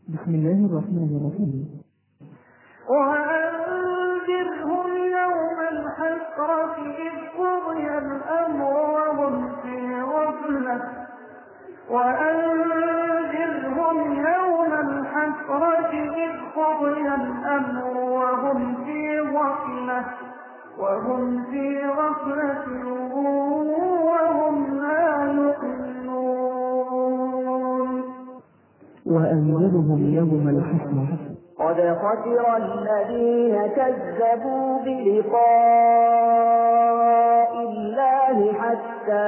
بسم الله الرحمن الرحيم. وأنذرهم يوم الحسرة إذ قضي الأمر وهم في غفلة وأنذرهم يوم الحسرة إذ قضي الأمر وهم في غفلة وهم لا يؤمنون. وأنذرهم يوم الحسرة قد خسر الذين كذبوا بلقاء الله حتى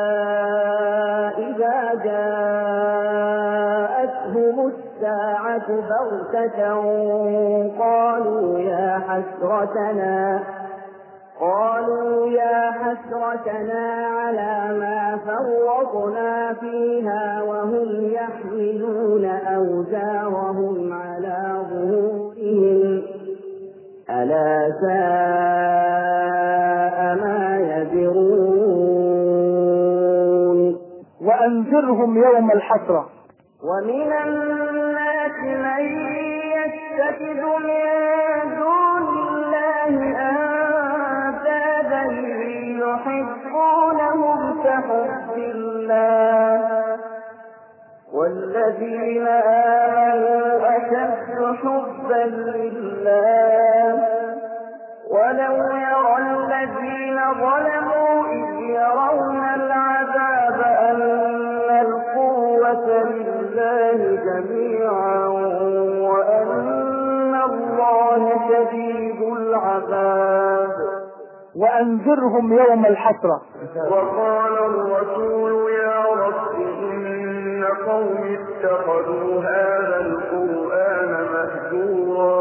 إذا جاءتهم الساعة بغتة قالوا يا حسرتنا على ما فرطنا فيها وهم يحملون أوزارهم على ظهورهم ألا ساء ما يزرون. وأنذرهم يوم الحسرة. ومن الناس من يتخذ من دون الله أندادا يحبونهم كحب الله والذين آمنوا أشد حبا لله ولو يرى الذين ظلموا إذ يرون العذاب أن القوة لله جميعا وأن الله شديد العذاب. وأنذرهم يوم الحسرة. وقال الرسول يا رب إن قومي اتخذوا هذا القرآن مهجورا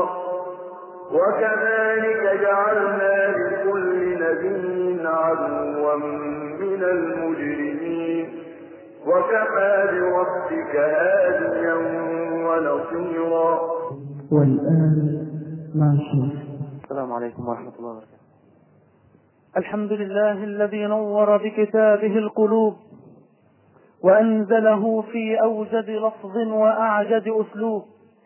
وكذلك جعلنا لكل نبي عدوا من المجرمين وكفى بربك هاديا ونصيرا. والآن مع الشيخ. السلام عليكم ورحمة الله وبركاته. الحمد لله الذي نور بكتابه القلوب وأنزله في أوجد لفظ وأعجد أسلوب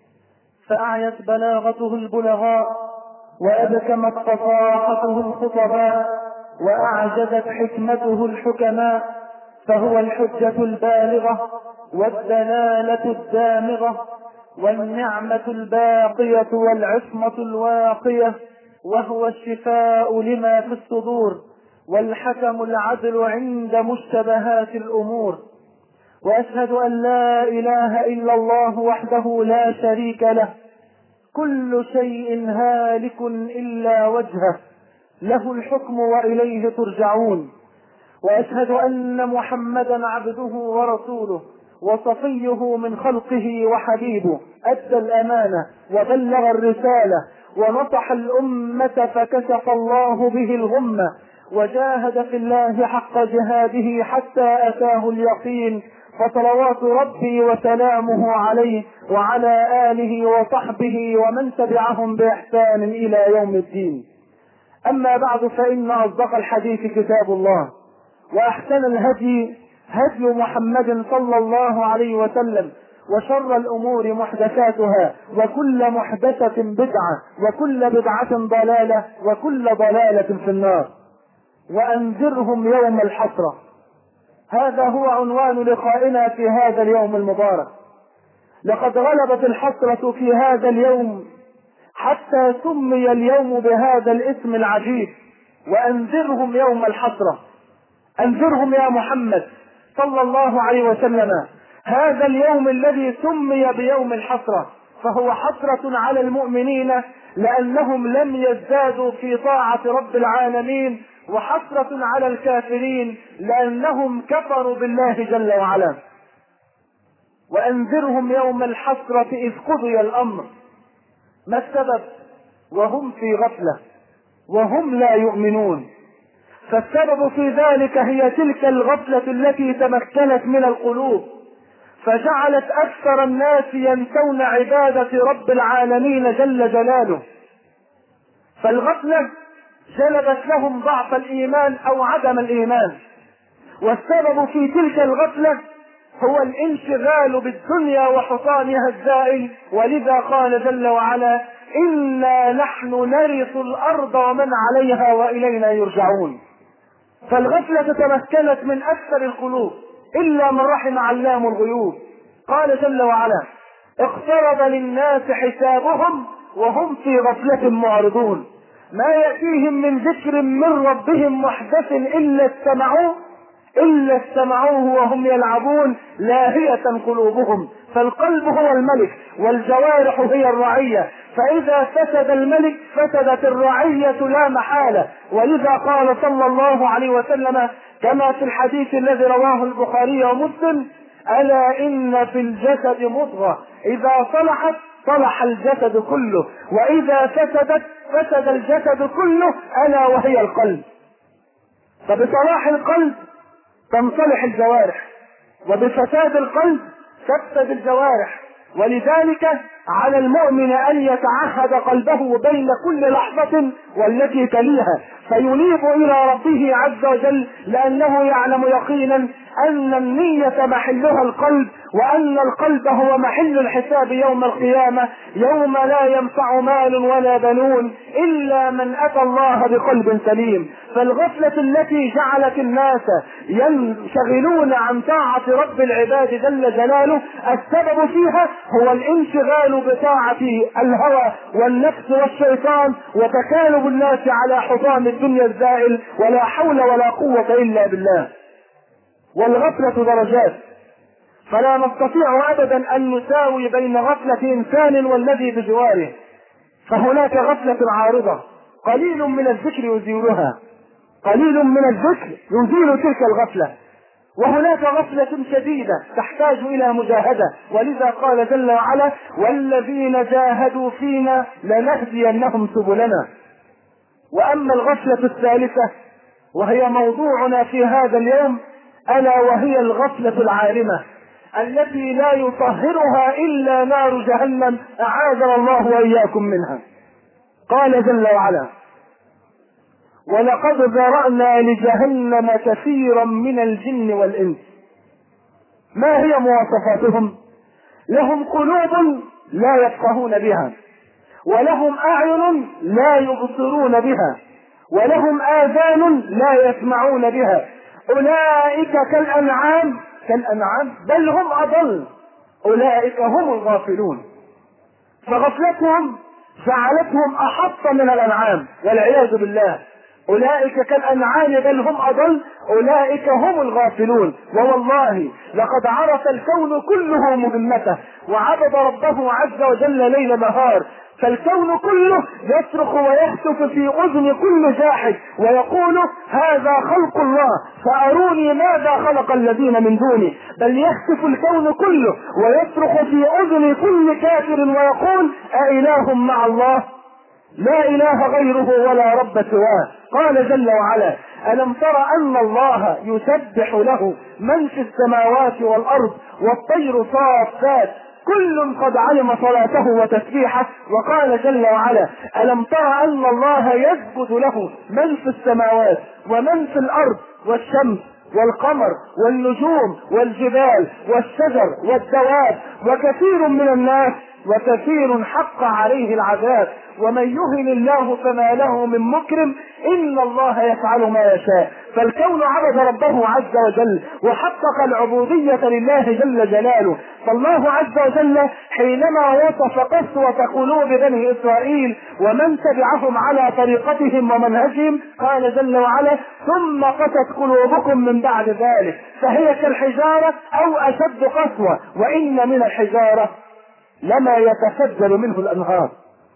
فأعيت بلاغته البلغاء وأبكمت فصاحته الخطباء وأعجزت حكمته الحكماء فهو الحجة البالغة والدلالة الدامغة والنعمة الباقية والعصمة الواقية وهو الشفاء لما في الصدور والحكم العدل عند مشتبهات الأمور. وأشهد أن لا إله إلا الله وحده لا شريك له كل شيء هالك إلا وجهه له الحكم وإليه ترجعون. وأشهد أن محمدا عبده ورسوله وصفيه من خلقه وحبيبه أدى الأمانة وبلغ الرسالة ونصح الأمة فكشف الله به الغمة وجاهد في الله حق جهاده حتى أتاه اليقين فصلوات ربي وسلامه عليه وعلى آله وصحبه ومن تبعهم بإحسان إلى يوم الدين. أما بعد فإن أصدق الحديث كتاب الله وأحسن الهدي هدي محمد صلى الله عليه وسلم وشر الأمور محدثاتها وكل محدثة بدعة وكل بدعة ضلالة وكل ضلالة في النار. وأنذرهم يوم الحسرة. هذا هو عنوان لقائنا في هذا اليوم المبارك. لقد غلبت الحسرة في هذا اليوم حتى سمي اليوم بهذا الاسم العجيب. وأنذرهم يوم الحسرة. أنذرهم يا محمد صلى الله عليه وسلم هذا اليوم الذي سمي بيوم الحسرة فهو حسرة على المؤمنين لأنهم لم يزدادوا في طاعة رب العالمين وحسرة على الكافرين لأنهم كفروا بالله جل وعلا. وأنذرهم يوم الحسرة إذ قضي الأمر. ما السبب؟ وهم في غفلة وهم لا يؤمنون. فالسبب في ذلك هي تلك الغفلة التي تمكنت من القلوب فجعلت أكثر الناس ينسون عبادة رب العالمين جل جلاله. فالغفلة جلبت لهم ضعف الإيمان أو عدم الإيمان. والسبب في تلك الغفلة هو الانشغال بالدنيا وحطامها الزائل، ولذا قال جل وعلا: إنا نحن نرث الأرض ومن عليها وإلينا يرجعون. فالغفلة تمكنت من أكثر القلوب إلا من رحم علام الغيوب. قال جل وعلا: اقترب للناس حسابهم وهم في غفلة معرضون، ما يأتيهم من ذكر من ربهم محدث إلا استمعوه وهم يلعبون لاهية قلوبهم. فالقلب هو الملك والجوارح هي الرعية، فإذا فسد الملك فسدت الرعية لا محالة. ولذا قال صلى الله عليه وسلم كما في الحديث الذي رواه البخاري ومسلم: ألا إن في الجسد مضغة إذا صلحت صلح الجسد كله، وإذا فسدت فسد الجسد كله، ألا وهي القلب. فبصلاح القلب تنصلح الجوارح، وبفساد القلب تفسد الجوارح. ولذلك على المؤمن أن يتعهد قلبه بين كل لحظة والتي تليها، فينيب إلى ربه عز وجل، لأنه يعلم يقينا أن النية محلها القلب، وأن القلب هو محل الحساب يوم القيامة، يوم لا ينفع مال ولا بنون إلا من أتى الله بقلب سليم. فالغفلة التي جعلت الناس ينشغلون عن طاعة رب العباد جل جلاله السبب فيها هو الانشغال بطاعة الهوى والنفس والشيطان، وتكالب الناس على حطام الدنيا الزائل، ولا حول ولا قوة إلا بالله. والغفلة درجات، فلا نستطيع أبدا أن نساوي بين غفلة إنسان والذي بجواره. فهناك غفلة عارضة، قليل من الذكر يزيلها، قليل من الذكر يزيل تلك الغفلة. وهناك غفلة شديدة تحتاج إلى مجاهدة، ولذا قال جل وعلا: والذين جاهدوا فينا لنهدينهم سبلنا. وأما الغفلة الثالثة وهي موضوعنا في هذا اليوم، ألا وهي الغفلة العارمة التي لا يطهرها إلا نار جهنم، أعاذنا الله وإياكم منها. قال جل وعلا: ولقد ذرأنا لجهنم كثيرا من الجن والإنس. ما هي مواصفاتهم؟ لهم قلوب لا يفقهون بها، ولهم أعين لا يبصرون بها، ولهم آذان لا يسمعون بها، أولئك كالأنعام بل هم أضل، أولئك هم الغافلون. فغفلتهم جعلتهم أحط من الأنعام والعياذ بالله. أولئك كالأنعام بل هم أضل، أولئك هم الغافلون. ووالله لقد عرف الكون كله مهمته وعبد ربه عز وجل ليل نهار، فالكون كله يصرخ ويهتف في أذن كل جاحد ويقول: هذا خلق الله فأروني ماذا خلق الذين من دونه. بل يهتف الكون كله ويصرخ في أذن كل كافر ويقول: أإله مع الله؟ لا إله غيره ولا رب سواه. قال جل وعلا: ألم تر أن الله يسبح له من في السماوات والأرض والطير صافات كل قد علم صلاته وتسبيحه. وقال جل وعلا: ألم تر أن الله يسجد له من في السماوات ومن في الأرض والشمس والقمر والنجوم والجبال والشجر والدواب وكثير من الناس وكثير حق عليه العذاب، ومن يهن الله فما له من مكرم، إن الله يفعل ما يشاء. فالكون عبد ربه عز وجل وحقق العبودية لله جل جلاله. فالله عز وجل حينما وصف قسوة قلوب بني إسرائيل ومن تبعهم على طريقتهم ومنهجهم قال جل وعلا: ثم قست قلوبكم من بعد ذلك فهي كالحجارة أو أشد قسوة، وإن من الحجارة لما يتفجر منه الأنهار،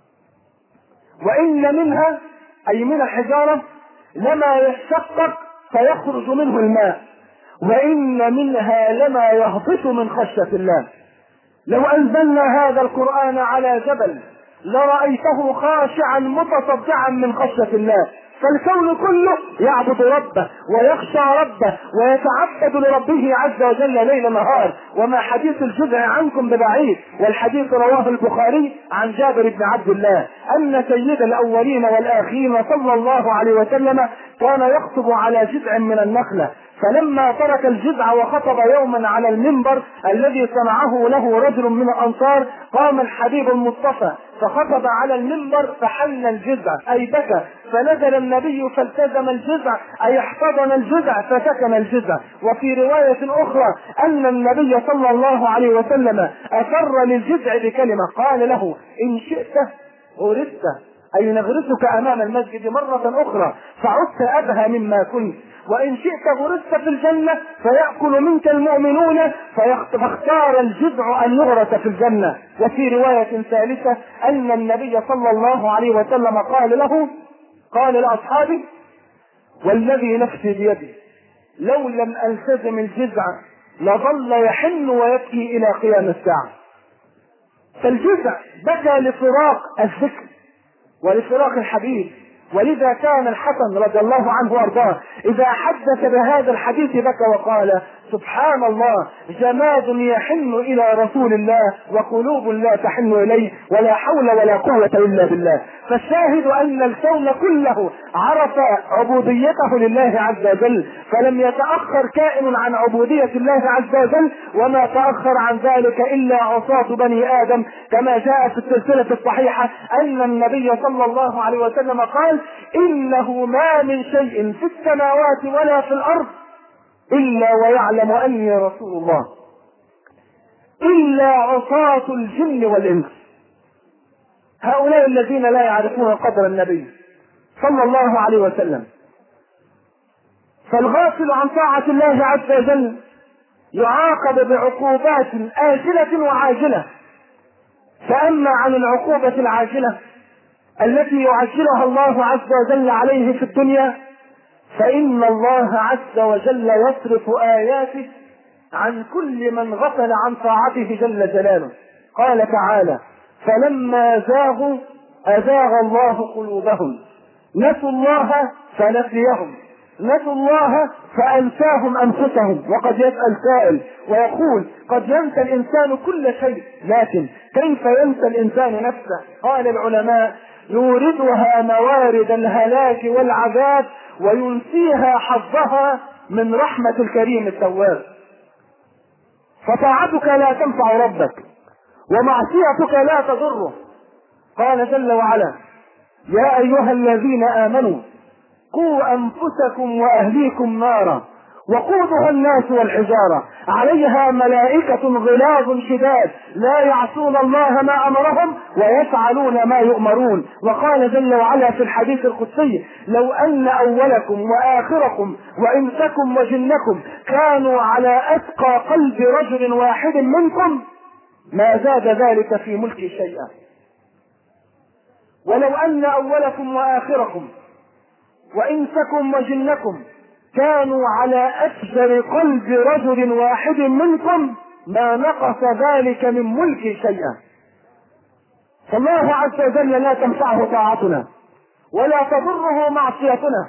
وإن منها أي من الحجارة لما يشقق فيخرج منه الماء، وإن منها لما يهبط من خشية الله. لو أنزلنا هذا القرآن على جبل لرأيته خاشعا متصدعا من خشية الله. فالكون كله يعبد ربه ويخشى ربه ويتعبد لربه عز وجل ليل نهار. وما حديث الجزع عنكم ببعيد، والحديث رواه البخاري عن جابر بن عبد الله أن سيد الأولين والآخرين صلى الله عليه وسلم كان يخطب على جذع من النخلة، فلما ترك الجذع وخطب يوما على المنبر الذي صنعه له رجل من الأنصار، قام الحبيب المصطفى فخطب على المنبر فحل الجذع أي بكى، فنزل النبي فالتزم الجذع أي احتضن الجذع فسكن الجذع. وفي رواية أخرى أن النبي صلى الله عليه وسلم أسر للجذع بكلمة، قال له إن شئت غرست أي نغرسك أمام المسجد مرة أخرى فعدت أبهى مما كنت، وإن شئت غرست في الجنة فيأكل منك المؤمنون، فاختار الجذع أن يغرس في الجنة. وفي رواية ثالثة أن النبي صلى الله عليه وسلم قال لأصحابه والذي نفسي بيده لو لم ألتزم الجذع لظل يحن ويبكي إلى قيام الساعة. فالجذع بكى لفراق الذكر ولفراق الحبيب، ولذا كان الحسن رضي الله عنه وارضاه اذا حدث بهذا الحديث بكى وقال سبحان الله جماد يحن الى رسول الله وقلوب لا تحن اليه ولا حول ولا قوة الا بالله. فالشاهد ان الكون كله عرف عبوديته لله عز وجل، فلم يتأخر كائن عن عبودية الله عز وجل، وما تأخر عن ذلك الا عصاة بني ادم، كما جاء في السلسلة الصحيحة ان النبي صلى الله عليه وسلم قال إنه ما من شيء في السماوات ولا في الأرض إلا ويعلم أني رسول الله إلا عصاة الجن والإنس. هؤلاء الذين لا يعرفون قدر النبي صلى الله عليه وسلم. فالغافل عن طاعة الله عز وجل يعاقب بعقوبات آجلة وعاجلة. فأما عن العقوبة العاجلة التي يعجلها الله عز وجل عليه في الدنيا فإن الله عز وجل يصرف آياته عن كل من غفل عن طاعته جل جلاله. قال تعالى فلما زاغوا أزاغ الله قلوبهم نسوا الله فنسيهم نسوا الله فأنساهم أنفسهم. وقد يسأل سائل ويقول قد ينسى الإنسان كل شيء، لكن كيف ينسى الإنسان نفسه؟ قال العلماء يوردها موارد الهلاك والعذاب وينسيها حظها من رحمة الكريم التواب. فطاعتك لا تنفع ربك ومعصيتك لا تضره. قال جل وعلا يا أيها الذين آمنوا قوا أنفسكم وأهليكم نارا وقودها الناس والحجارة عليها ملائكة غلاظ شداد لا يعصون الله ما أمرهم ويفعلون ما يؤمرون. وقال جل وعلا في الحديث القدسي لو أن أولكم وآخركم وإنسكم وجنكم كانوا على أتقى قلب رجل واحد منكم ما زاد ذلك في ملكي شيئا. ولو أن أولكم وآخركم وإنسكم وجنكم كانوا على أفجر قلب رجل واحد منكم ما نقص ذلك من ملكي شيئا. فالله عز وجل لا تنفعه طاعتنا ولا تضره معصيتنا.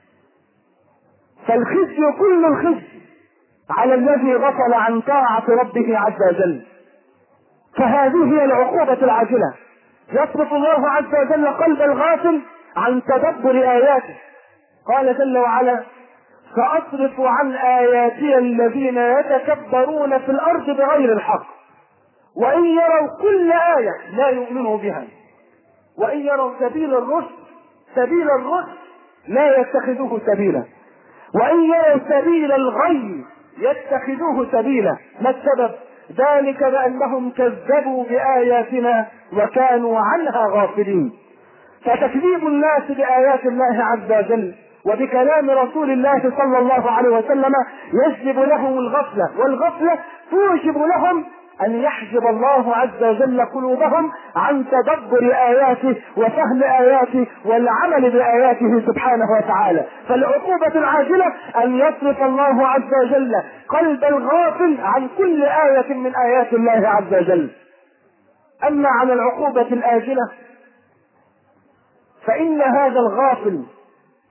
فالخزي كل الخزي على الذي غفل عن طاعة ربه عز وجل. فهذه هي العقوبة العاجلة. يصرف الله عز وجل قلب الغافل عن تدبر آياته. قال جل وعلا سأصرف عن آياتي الذين يتكبرون في الأرض بغير الحق وإن يروا كل آية لا يؤمنوا بها وإن يروا سبيل الرشد لا يتخذوه سبيلا وإن يروا سبيل الغي يتخذوه سبيلا. ما السبب؟ ذلك بأنهم كذبوا بآياتنا وكانوا عنها غافلين. فتكذيب الناس بآيات الله عز وجل وبكلام رسول الله صلى الله عليه وسلم يجلب لهم الغفلة، والغفلة توجب لهم أن يحجب الله عز وجل قلوبهم عن تدبر آياته وفهم آياته والعمل بآياته سبحانه وتعالى. فالعقوبة العاجلة أن يصرف الله عز وجل قلب الغافل عن كل آية من آيات الله عز وجل. أما عن العقوبة الآجلة فإن هذا الغافل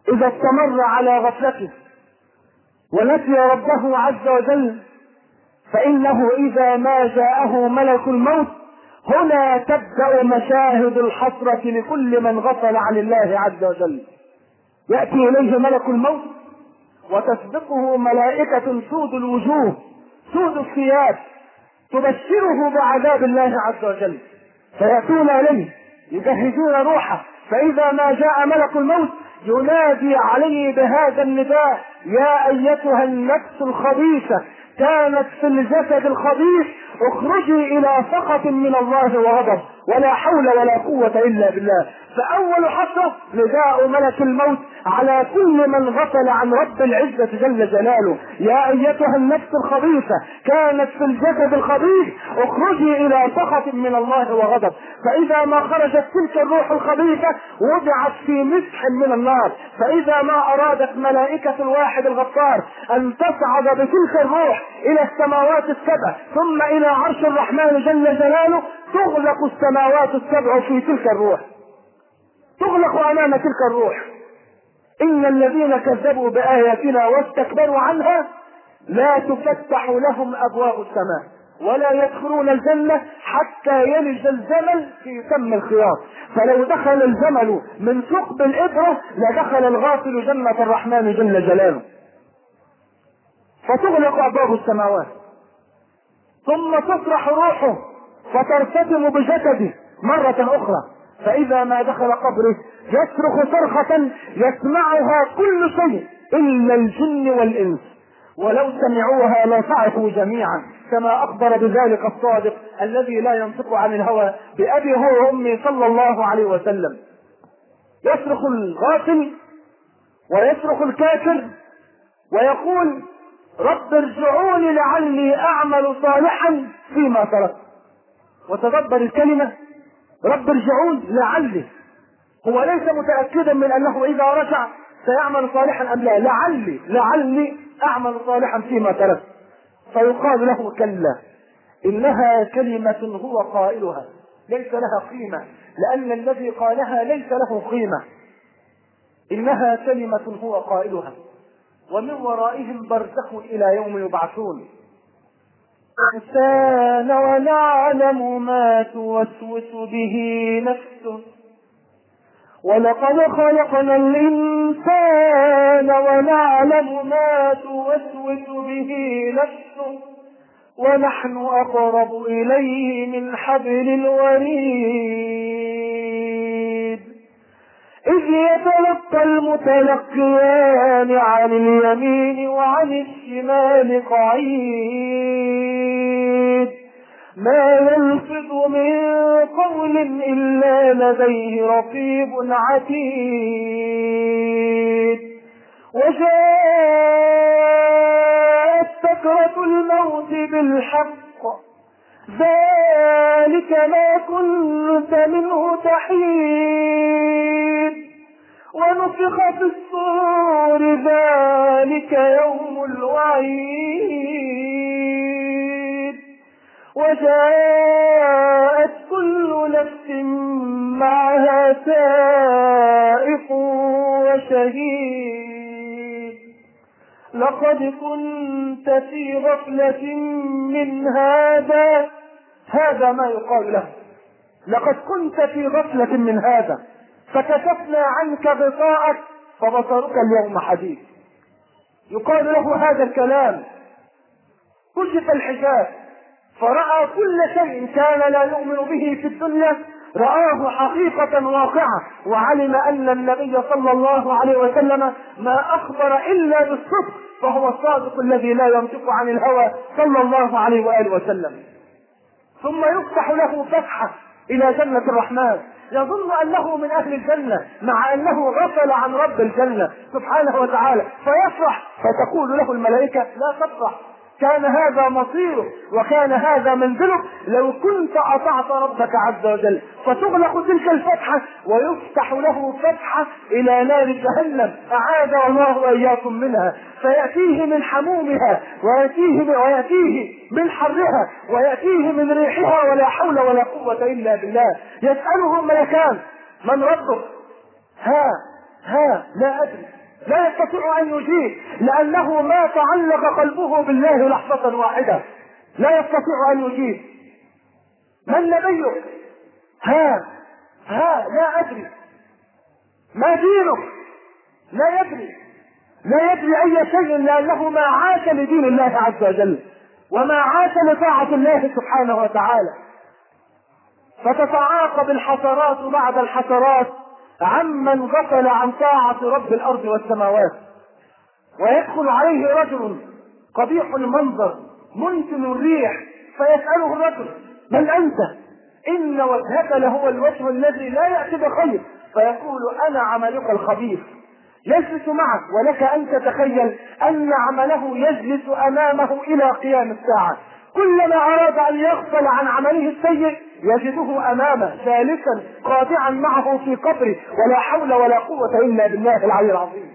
إذا استمر على غفلته ونسي ربه عز وجل فإنه إذا ما جاءه ملك الموت هنا تبدأ مشاهد الحسرة لكل من غفل عن الله عز وجل. يأتي إليه ملك الموت وتسبقه ملائكة سود الوجوه سود الثياب تبشره بعذاب الله عز وجل، فيأتون إليه يجهزون روحه، فإذا ما جاء ملك الموت ينادي عليه بهذا النداء: يا أيتها النفس الخبيثة كانت في الجسد الخبيث اخرجي إلى سخط من الله وغضب ولا حول ولا قوة إلا بالله. فأول حسرة نداء ملك الموت على كل من غفل عن رب العزة جل جلاله: يا أيتها النفس الخبيثة كانت في الجسد الخبيث اخرجي إلى سخط من الله وغضب. فإذا ما خرجت تلك الروح الخبيثة وضعت في مسح من النار، فإذا ما أرادت ملائكة الواحد الغفار أن تصعد بتلك الروح إلى السماوات السبع ثم إلى عرش الرحمن جل جلاله تغلق السماوات السبع في تلك الروح، تغلق أمام تلك الروح. إن الذين كذبوا بآياتنا واستكبروا عنها لا تفتح لهم أبواب السماء ولا يدخلون الجنة حتى يلج الجمل في سم الخياط، فلو دخل الجمل من ثقب الإبرة لدخل الغافل جنة الرحمن جل جلاله. فتغلق أبواب السماوات ثم تطرح روحه فترتدم بجسده مرة أخرى، فإذا ما دخل قبره يصرخ صرخة يسمعها كل شيء إلا الجن والإنس، ولو سمعوها لصعقوا جميعا، كما أخبر بذلك الصادق الذي لا ينطق عن الهوى بأبي هو وأمي صلى الله عليه وسلم. يصرخ الغافل ويصرخ الكافر ويقول: رب ارجعوني لعلي أعمل صالحا فيما تركت. وتدبر الكلمة رب ارجعون لعلي، هو ليس متأكدا من أنه إذا رجع سيعمل صالحا أم لا، لعلي أعمل صالحا فيما تركت. فيقال له: كلا إنها كلمة هو قائلها ليس لها قيمة، لأن الذي قالها ليس له قيمة. إنها كلمة هو قائلها ومن ورائهم برزخ إلى يوم يبعثون. الإنسان ونعلم ما توسوس به نفسه ولقد خلقنا الإنسان ونعلم ما توسوس به نفسه ونحن أقرب إليه من حبل الوريد إذ يتلقى المتلقيان عن اليمين وعن الشمال قعيد ما يلفظ من قول إلا لديه رقيب عتيد وجاءت سكرة الموت بالحق ذلك ما كنت منه تحيد ونفخ في الصور ذلك يوم الوعيد وجاءت كل نفس معها سائق وشهيد لقد كنت في غفلة من هذا ما يقال له لقد كنت في غفلة من هذا فكشفنا عنك غطاءك فبصرك اليوم حديد. يقال له هذا الكلام كشف الحجاب فرأى كل شيء كان لا يؤمن به في الدنيا رآه حقيقة واقعة وعلم أن النبي صلى الله عليه وسلم ما أخبر إلا بالصدق فهو الصادق الذي لا ينطق عن الهوى صلى الله عليه وآله وسلم. ثم يفتح له فتحة إلى جنة الرحمن يظن أنه من أهل الجنة مع أنه غفل عن رب الجنة سبحانه وتعالى فيفرح فتقول له الملائكة لا تفرح كان هذا مصيرك وكان هذا منزلك لو كنت أطعت ربك عز وجل. فتغلق تلك الفتحة ويفتح له فتحة إلى نار جهنم أعاذ الله وإياكم منها فيأتيه من حمومها ويأتيه من حرها ويأتيه من ريحها ولا حول ولا قوة إلا بالله. يسأله ملكان من ربك؟ ها لا أدري لا يستطيع أن يجيب، لأنه ما تعلق قلبه بالله لحظة واحدة، لا يستطيع أن يجيب. من نبيك؟ ها لا أدري. ما دينك؟ لا يدري، لا يدري أي شيء، لأنه ما عاش لدين الله عز وجل وما عاش لطاعة الله سبحانه وتعالى. فتتعاقب الحسرات بعد الحسرات عمن غفل عن طاعة رب الأرض والسماوات. ويدخل عليه رجل قبيح المنظر منتن الريح فيسأله الرجل: من أنت؟ إن وجهك لهو الوجه الذي لا يأتي بخير. فيقول: أنا عملك الخبيث يجلس معك، ولك أن تتخيل أن عمله يجلس أمامه إلى قيام الساعة. كلما أراد أن يغفل عن عمله السيء يجده أمامه جالسا قاطعا معه في قبره، ولا حول ولا قوة إلا بالله العلي العظيم.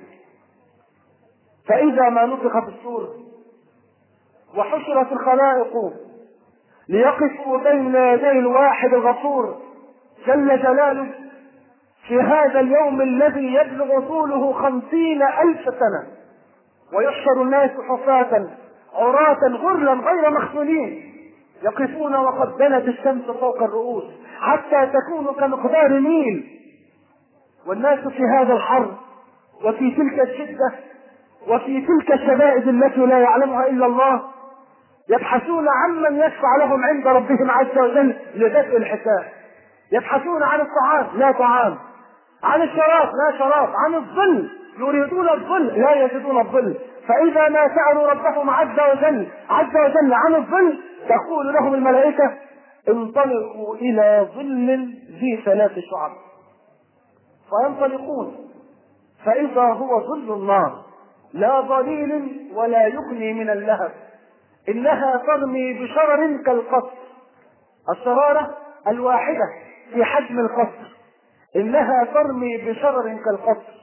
فإذا ما نفخ في الصور وحشرت الخلائق ليقفوا بين يدي الواحد الغفور جل جلاله في هذا اليوم الذي يبلغ طوله 50,000 سنة، ويحشر الناس حفاة عراة غرلا غير مختونين، يقفون وقد دنت الشمس فوق الرؤوس حتى تكون كمقدار ميل، والناس في هذا الحر وفي تلك الشدة وفي تلك الشدائد التي لا يعلمها إلا الله يبحثون عمن يشفع لهم عند ربهم عز وجل لدفع الحساب. يبحثون عن الطعام لا طعام، عن الشراب لا شراب، عن الظل يريدون الظل لا يجدون الظل. فإذا ما سألوا ربهم عز وجل عن الظل تقول لهم الملائكة: انطلقوا إلى ظل ذي 3 شعب. فينطلقون فإذا هو ظل النار لا ظليل ولا يغني من اللهب، إنها ترمي بشرر كالقصر، الشرارة الواحدة في حجم القصر، إنها ترمي بشرر كالقصر.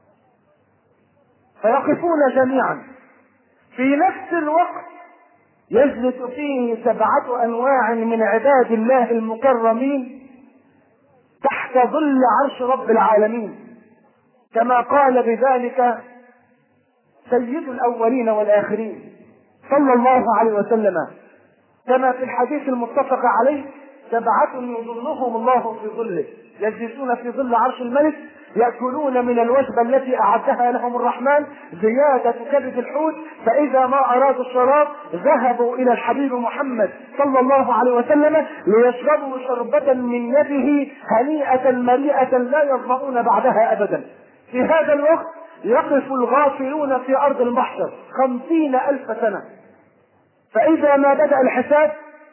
فيقفون جميعا في نفس الوقت يجلس فيه 7 أنواع من عباد الله المكرمين تحت ظل عرش رب العالمين، كما قال بذلك سيد الأولين والآخرين صلى الله عليه وسلم، كما في الحديث المتفق عليه: 7 يظلهم الله في ظله، يجلسون في ظل عرش الملك يأكلون من الوجبة التي أعدها لهم الرحمن زيادة كبد الحوت، فإذا ما أرادوا الشراب ذهبوا إلى الحبيب محمد صلى الله عليه وسلم ليشربوا شربة من يده هنيئة مريئة لا يظمؤون بعدها أبدا. في هذا الوقت يقف الغافلون في أرض المحشر 50,000 سنة. فإذا ما بدأ الحساب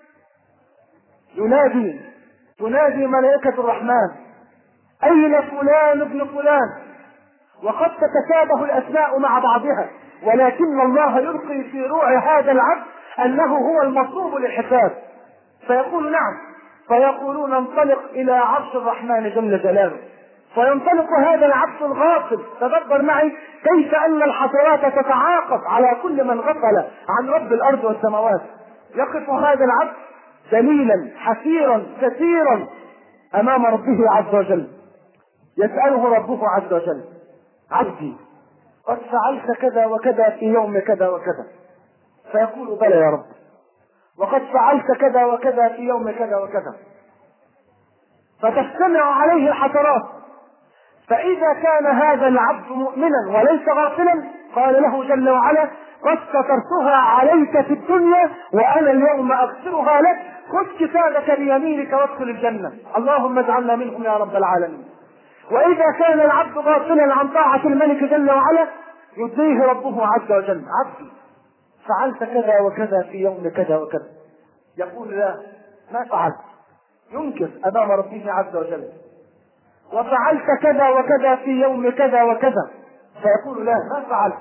تنادي ملائكة الرحمن: أين فلان ابن فلان؟ وقد تتشابه الأسماء مع بعضها، ولكن الله يلقي في روع هذا العبد أنه هو المطلوب للحساب، فيقول: نعم. فيقولون: انطلق إلى عرش الرحمن جل جلاله. فينطلق هذا العبد الغافل. تدبر معي كيف أن الحسرات تتعاقب على كل من غفل عن رب الأرض والسماوات. يقف هذا العبد ذليلا حسيرا كثيرا أمام ربه عز وجل، يسأله ربه عز وجل: عبدي قد فعلت كذا وكذا في يوم كذا وكذا؟ فيقول: بلى يا رب. وقد فعلت كذا وكذا في يوم كذا وكذا. فتجتمع عليه الحسرات. فإذا كان هذا العبد مؤمنا وليس غافلا قال له جل وعلا: قد سترتها عليك في الدنيا وأنا اليوم أغفرها لك، خذ كتابك بيمينك وادخل الجنة. اللهم اجعلنا منهم يا رب العالمين. وإذا كان العبد غافلا عن طاعة الملك جل وعلا يديه ربه عز وجل: عبدي فعلت كذا وكذا في يوم كذا وكذا. يقول: لا، ما فعلت. ينكر أمام ربه عز وجل: وفعلت كذا وكذا في يوم كذا وكذا. فيقول: لا، ما فعلت.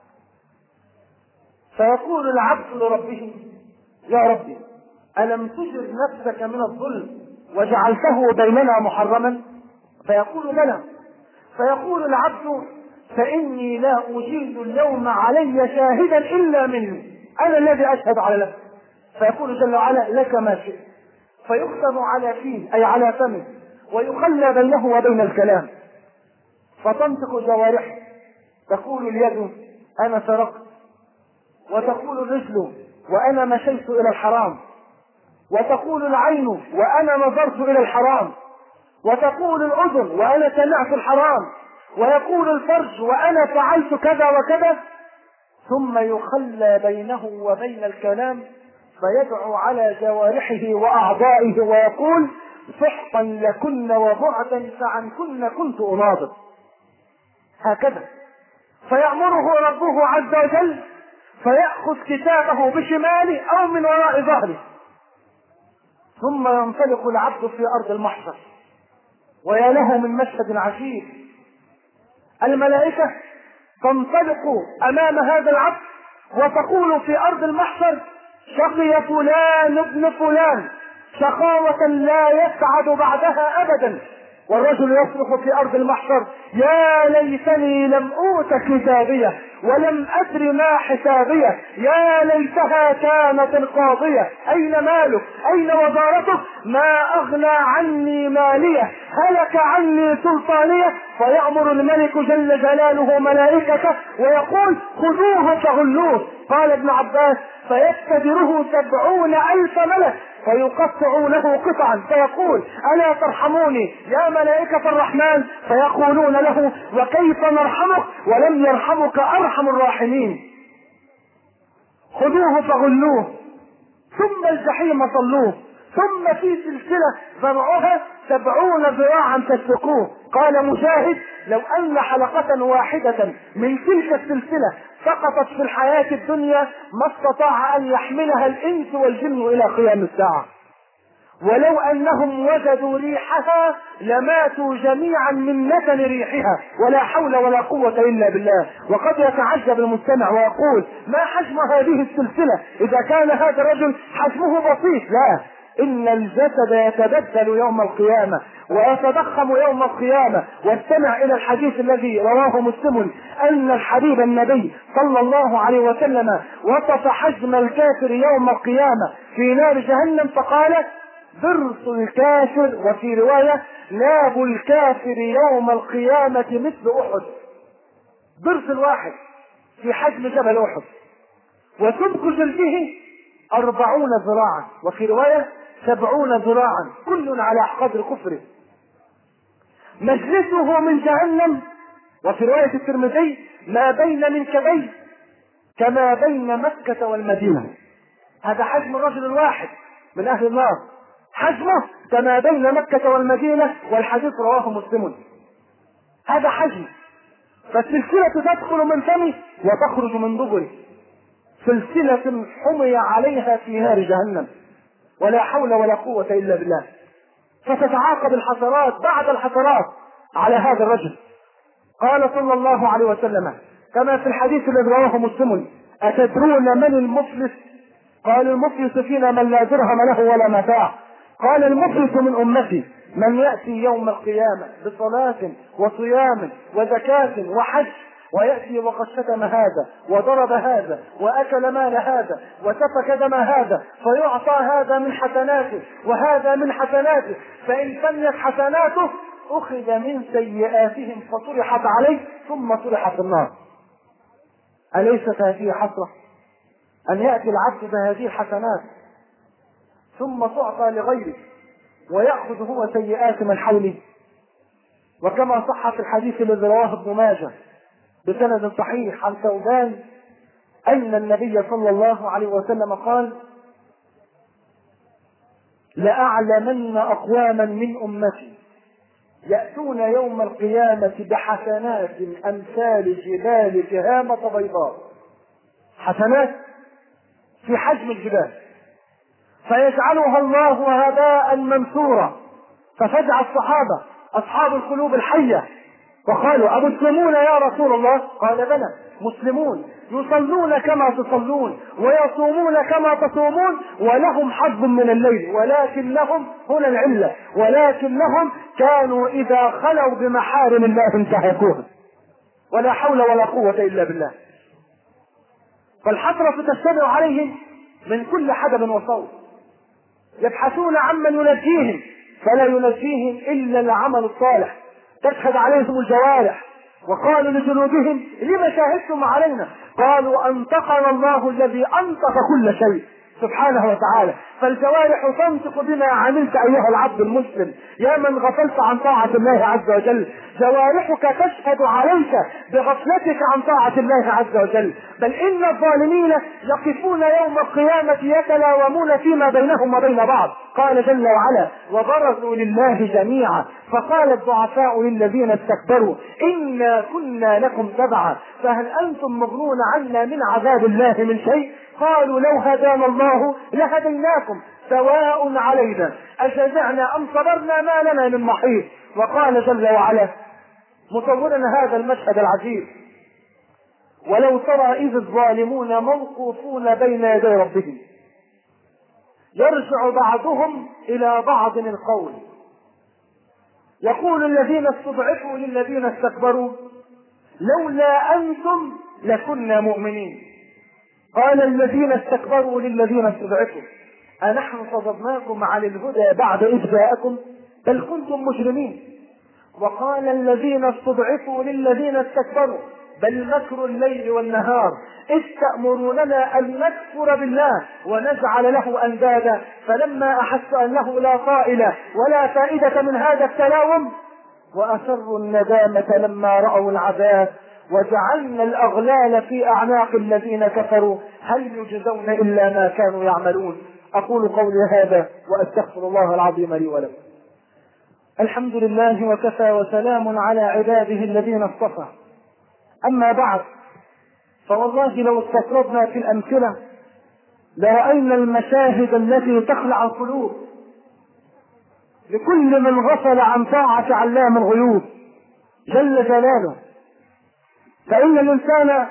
فيقول العبد لربه: يا ربي ألم تجر نفسك من الظلم وجعلته بيننا محرما؟ فيقول: بلى. فيقول العبد: فإني لا أجيد اليوم علي شاهدا إلا مني، أنا الذي أشهد على نفسي. فيقول جل وعلا: لك ما شئت. فيختم على فيه أي على فمه ويخلى بينه وبين الكلام، فتنطق جوارحه تقول اليد أنا سرقت، وتقول الرجل وأنا مشيت إلى الحرام، وتقول العين وأنا نظرت إلى الحرام، وتقول الأذن وأنا سمعت الحرام، ويقول الفرج وأنا فعلت كذا وكذا، ثم يخلى بينه وبين الكلام فيدعو على جوارحه وأعضائه ويقول سحقا لكن وبعدا فعنكن كنت أناظر. هكذا فيأمره ربه عز وجل فيأخذ كتابه بشماله أو من وراء ظهره، ثم ينطلق العبد في أرض المحشر. ويا له من مشهد عجيب، الملائكة تنطلق أمام هذا العبد وتقول في أرض المحشر شقي فلان ابن فلان شقاوة لا يسعد بعدها أبدا. والرجل يصرخ في أرض المحشر يا ليتني لم أوت كتابية ولم أدر ما حسابية، يا ليتها كانت القاضية، أين مالك أين وزارتك، ما أغنى عني مالية، هلك عني سلطانية. فيأمر الملك جل جلاله ملائكته ويقول خذوه فغلوه. قال ابن عباس فيستدره 70,000 ملك فيقطعونه قطعا، فيقول ألا ترحموني يا ملائكة الرحمن؟ فيقولون له وكيف نرحمك ولم يرحمك أرحم الراحمين. خذوه فغلوه ثم الجحيم صلوه ثم في سلسلة ذرعها 70 ذراعا فاسلكوه. قال مجاهد لو أن حلقة واحدة من تلك السلسلة سقطت في الحياة الدنيا ما استطاع أن يحملها الإنس والجن إلى قيام الساعة، ولو أنهم وجدوا ريحها لماتوا جميعا من نتن ريحها، ولا حول ولا قوة إلا بالله. وقد يتعجب المستمع ويقول ما حجم هذه السلسلة إذا كان هذا الرجل حجمه بسيط؟ لا، إن الجسد يتبدل يوم القيامة ويتضخم يوم القيامة. واستمع إلى الحديث الذي رواه مسلم أن الحبيب النبي صلى الله عليه وسلم وصف حجم الكافر يوم القيامة في نار جهنم فقال ضرس الكافر، وفي رواية ناب الكافر يوم القيامة مثل أحد. ضرس الواحد في حجم جبل أحد، وسمك جلده 40 ذراعا، وفي رواية 70 ذراعا، كل على قدر كفره. مجلسه من جهنم، وفي رواية الترمذي ما بين منكبيه كما بين مكة والمدينة. هذا حجم الرجل الواحد من أهل النار، حجمه كما بين مكة والمدينة، والحديث رواه مسلم. هذا حجم، فالسلسلة تدخل من فمه وتخرج من دبره، سلسلة حمي عليها في نار جهنم، ولا حول ولا قوة إلا بالله. فتتعاقب الحسرات بعد الحسرات على هذا الرجل. قال صلى الله عليه وسلم كما في الحديث الذي رواه مسلم أتدرون من المفلس؟ قال المفلس فينا من لا درهم له ولا متاع. قال المفلس من أمتي من يأتي يوم القيامة بصلاة وصيام وزكاة وحج، ويأتي وقد شتم هذا وضرب هذا وأكل مال هذا وسفك دم هذا، فيعطى هذا من حسناته وهذا من حسناته، فإن فنيت حسناته أخذ من سيئاتهم فطرحت عليه ثم طرح في النار. أليست هذه حسرة أن يأتي العبد بهذه الحسنات ثم تعطى لغيره ويأخذ هو سيئات من حوله؟ وكما صح في الحديث الذي رواه ابن ماجه بسند صحيح عن ثوبان أن النبي صلى الله عليه وسلم قال لأعلمن أقواما من أمتي يأتون يوم القيامة بحسنات أمثال جبال تهامة بيضاء، حسنات في حجم الجبال، فيجعلها الله هباء منثورا. ففزع الصحابة أصحاب القلوب الحية وقالوا أمسلمون يا رسول الله؟ قال بلى، مسلمون يصلون كما تصلون ويصومون كما تصومون ولهم حظ من الليل، ولكنهم هنا العلة، ولكنهم كانوا إذا خلوا بمحارم الله انتهكوها، ولا حول ولا قوة إلا بالله. فالحسرة تجتمع عليهم من كل حدب وصوت، يبحثون عمن ينجيهم فلا ينجيهم إلا العمل الصالح، تشهد عليهم الجوارح وقالوا لجنودهم لم شاهدتم علينا؟ قالوا أنطقنا الله الذي أنطق كل شيء سبحانه وتعالى. فالجوارح تنطق بما عملت أيها العبد المسلم يا من غفلت عن طاعة الله عز وجل. جوارحك تشهد عليك بغفلتك عن طاعة الله عز وجل. بل إن الظالمين يقفون يوم القيامة يتلاومون فيما بينهم وبين بعض. قال جل وعلا وبرزوا لله جميعا فقال الضعفاء للذين استكبروا إنا كنا لكم تبعا فهل أنتم مغنون عنا من عذاب الله من شيء؟ قالوا لو هدانا الله لهديناكم سواء علينا أجزعنا أم صبرنا ما لنا من محيص. وقال جل وعلا مصورا هذا المشهد العجيب ولو ترى إذ الظالمون موقوفون بين يدي ربهم يرجع بعضهم إلى بعض القول يقول الذين استضعفوا للذين استكبروا لولا أنتم لكنا مؤمنين. قال الذين استكبروا للذين استضعفوا أنحن صددناكم عن الهدى بعد إذ جاءكم بل كنتم مجرمين. وقال الذين استضعفوا للذين استكبروا بل مكر الليل والنهار إذ تأمروننا أن نكفر بالله ونجعل له أندادا فلما أحس أنه لا طائل ولا فائدة من هذا التلاوم وأسروا الندامة لما رأوا العذاب وجعلنا الأغلال في أعناق الذين كفروا هل يجزون إلا ما كانوا يعملون. أقول قولي هذا وأستغفر الله العظيم لي ولكم. الحمد لله وكفى وسلام على عباده الذين اصطفى. أما بعد فوالله لو استطردنا في الأمثلة لرأينا المشاهد التي تخلع القلوب لكل من غفل عن طاعة علام الغيوب جل جلاله. فإن الإنسان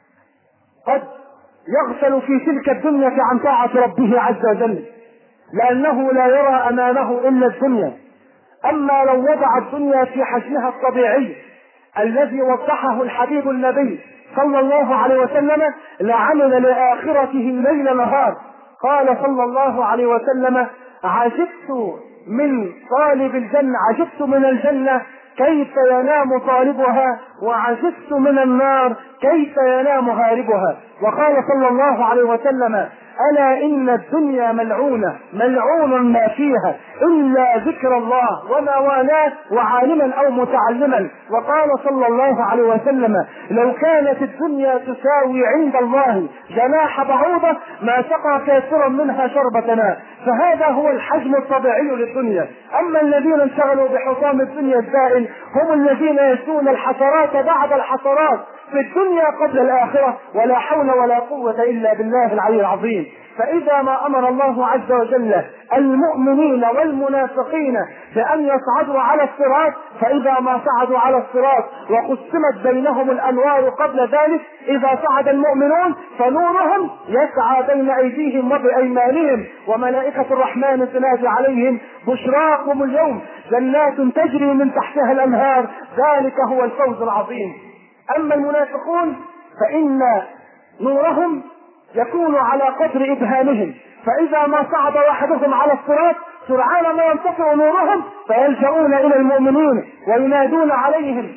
قد يغفل في تلك الدنيا عن طاعة ربه عز وجل لأنه لا يرى أمامه إلا الدنيا. أما لو وضع الدنيا في حجمها الطبيعي الذي وضحه الحبيب النبي صلى الله عليه وسلم لعمل لآخرته ليل نهار. قال صلى الله عليه وسلم عجبت من طالب الجنة عجبت من الجنة كيف ينام طالبها وعجبت من النار كيف ينام هاربها. وقال صلى الله عليه وسلم ألا إن الدنيا ملعونة ملعون ما فيها إلا ذكر الله وما والاه وعالما أو متعلما. وقال صلى الله عليه وسلم لو كانت الدنيا تساوي عند الله جناح بعوضة ما سقى كافرا منها شربة ماء. فهذا هو الحجم الطبيعي للدنيا. أما الذين انشغلوا بحطام الدنيا الزائل هم الذين يسون الحسرات بعد الحسرات في الدنيا قبل الآخرة ولا حول ولا قوة إلا بالله العلي العظيم. فإذا ما أمر الله عز وجل المؤمنين والمنافقين بأن يصعدوا على الصراط فإذا ما صعدوا على الصراط وقسمت بينهم الأنوار قبل ذلك إذا صعد المؤمنون فنورهم يسعى بين أيديهم وبأيمانهم وملائكة الرحمن تنادي عليهم بشراكم اليوم جنات تجري من تحتها الأنهار ذلك هو الفوز العظيم. أما المنافقون فإن نورهم يكون على قدر إبهامهم فإذا ما صعد واحدهم على الصراط سرعان ما ينطفئ نورهم فيلجؤون إلى المؤمنين وينادون عليهم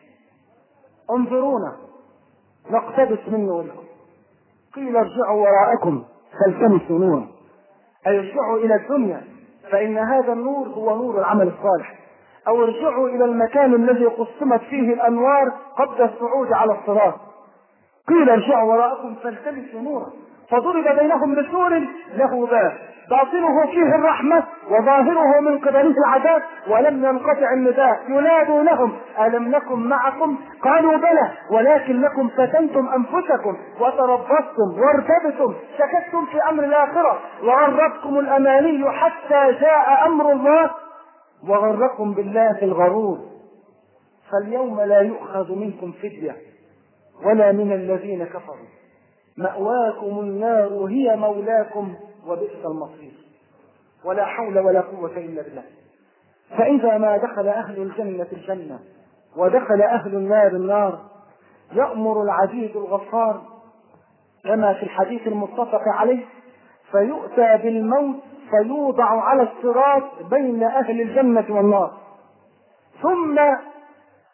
انظرونا نقتبس من نوركم. قيل ارجعوا وراءكم فالتمسوا نورا أي ارجعوا إلى الدنيا فإن هذا النور هو نور العمل الصالح أو ارجعوا إلى المكان الذي قسمت فيه الأنوار قبل الصعود على الصراط. قيل ارجعوا وراءكم فالتمسوا نورا فضرب بينهم بسور له باب باطنه فيه الرحمة وظاهره من قبله العذاب ولم ينقطع النداء ينادونهم ألم نكن معكم قالوا بلى ولكنكم فتنتم أنفسكم وتربصتم وارتبتم شككتم في أمر الآخرة وغرتكم الأماني حتى جاء أمر الله وغركم بالله الغرور فاليوم لا يؤخذ منكم فدية ولا من الذين كفروا مأواكم النار هي مولاكم وبئس المصير ولا حول ولا قوة إلا بالله. فإذا ما دخل أهل الجنة الجنة ودخل أهل النار النار يأمر العزيز الغفار كما في الحديث المتفق عليه فيؤتى بالموت فيوضع على الصراط بين أهل الجنة والنار ثم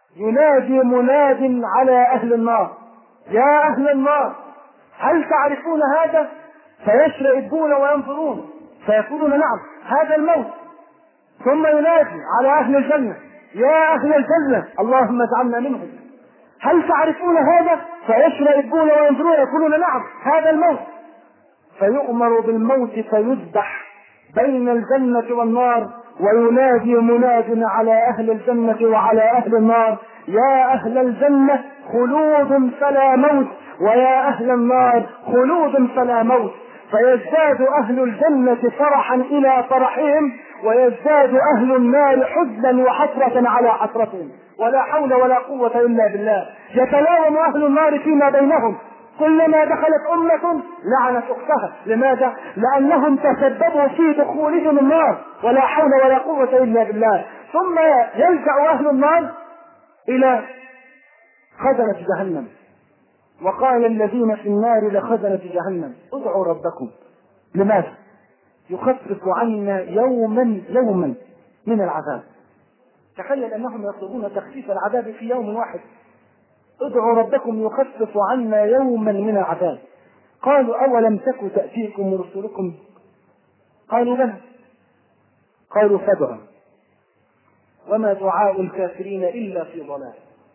ينادي مناد على أهل النار: يا أهل النار هل تعرفون هذا؟ فيشرئبون وينظرون فيقولون: نعم، هذا الموت. ثم ينادي على أهل الجنة: يا أهل الجنة اللهم اجعلنا منهم، هل تعرفون هذا؟ فيشرئبون وينظرون يقولون: نعم، هذا الموت. فيؤمر بالموت فيذبح بين الجنة والنار، وينادي مناد على أهل الجنة وعلى أهل النار: يا أهل الجنة خلود فلا موت، ويا أهل النار خلود فلا موت. فيزداد أهل الجنة فرحا إلى فرحهم، ويزداد أهل النار حزنا وحسرة على حسرتهم، ولا حول ولا قوة إلا بالله. يتلاوم أهل النار فيما بينهم، كلما دخلت أمة لعنت أختها. لماذا؟ لأنهم تسببوا في دخولهم النار، ولا حول ولا قوة إلا بالله. ثم يلجأ أهل النار إلى خزنة جهنم، وقال الذين في النار لخزنة جهنم: ادعوا ربكم. لماذا؟ يخفف عنا يوما من العذاب. تخيل أنهم يطلبون تخفيف العذاب في يوم واحد. ادعوا ربكم يخفف عنا يوما من العذاب. قالوا: أولم تك تأتيكم رسلكم؟ قالوا: بلى. قالوا: فادعوا. وما دعاء الكافرين إلا في ضلال.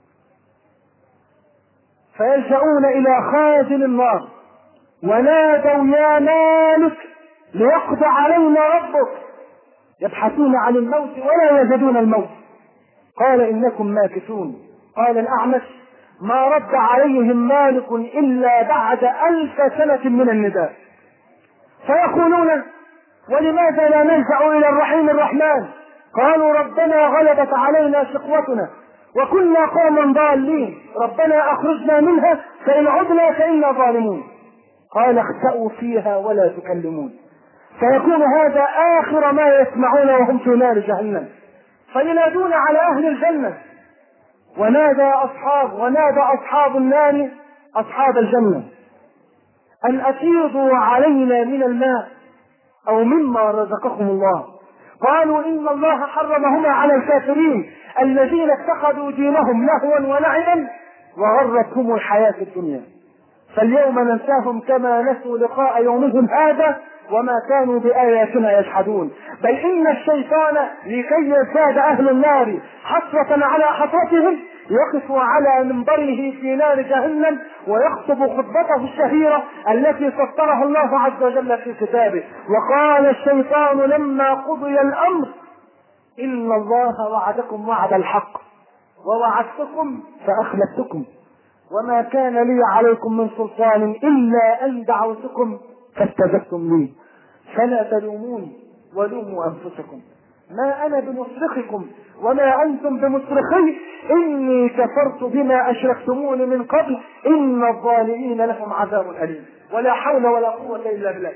فيلجؤون إلى خازن النار ونادوا: يا مالك ليقضى علينا ربك. يبحثون عن الموت ولا يجدون الموت. قال: إنكم ماكثون. قال الأعمش: ما رد عليهم مالك إلا بعد 1000 سنة من النداء. فيقولون: ولماذا لا نلجأ إلى الرحيم الرحمن؟ قالوا: ربنا غلبت علينا شقوتنا وكنا قوما ضالين، ربنا أخرجنا منها فإن عدنا فإنا ظالمون. قال: اخسأوا فيها ولا تكلمون. فيكون هذا آخر ما يسمعون وهم في نار جهنم. فينادون على أهل الجنة، ونادى أصحاب النار أصحاب الجنة أن أفيضوا علينا من الماء أو مما رزقكم الله. قالوا: إن الله حرمهما على الكافرين الذين اتخذوا دينهم لهوا ولعبا وغرتهم الحياة الدنيا، فاليوم ننساهم كما نسوا لقاء يومهم هذا وما كانوا بآياتنا يجحدون. بل إن الشيطان لكي يزداد أهل النار حسرة على حسرتهم يقف على منبره في نار جهنم ويخطب خطبته الشهيرة التي سطرها الله عز وجل في كتابه: وقال الشيطان لما قضي الأمر إن الله وعدكم وعد الحق ووعدتكم فأخلفتكم وما كان لي عليكم من سلطان إلا أن دعوتكم فاستجبتم لي فلا تلوموني ولوموا أنفسكم ما أنا بمصرخكم وما أنتم بمصرخي إني كفرت بما أشركتمون من قبل إن الظالمين لهم عذاب أليم. ولا حول ولا قوة إلا بالله.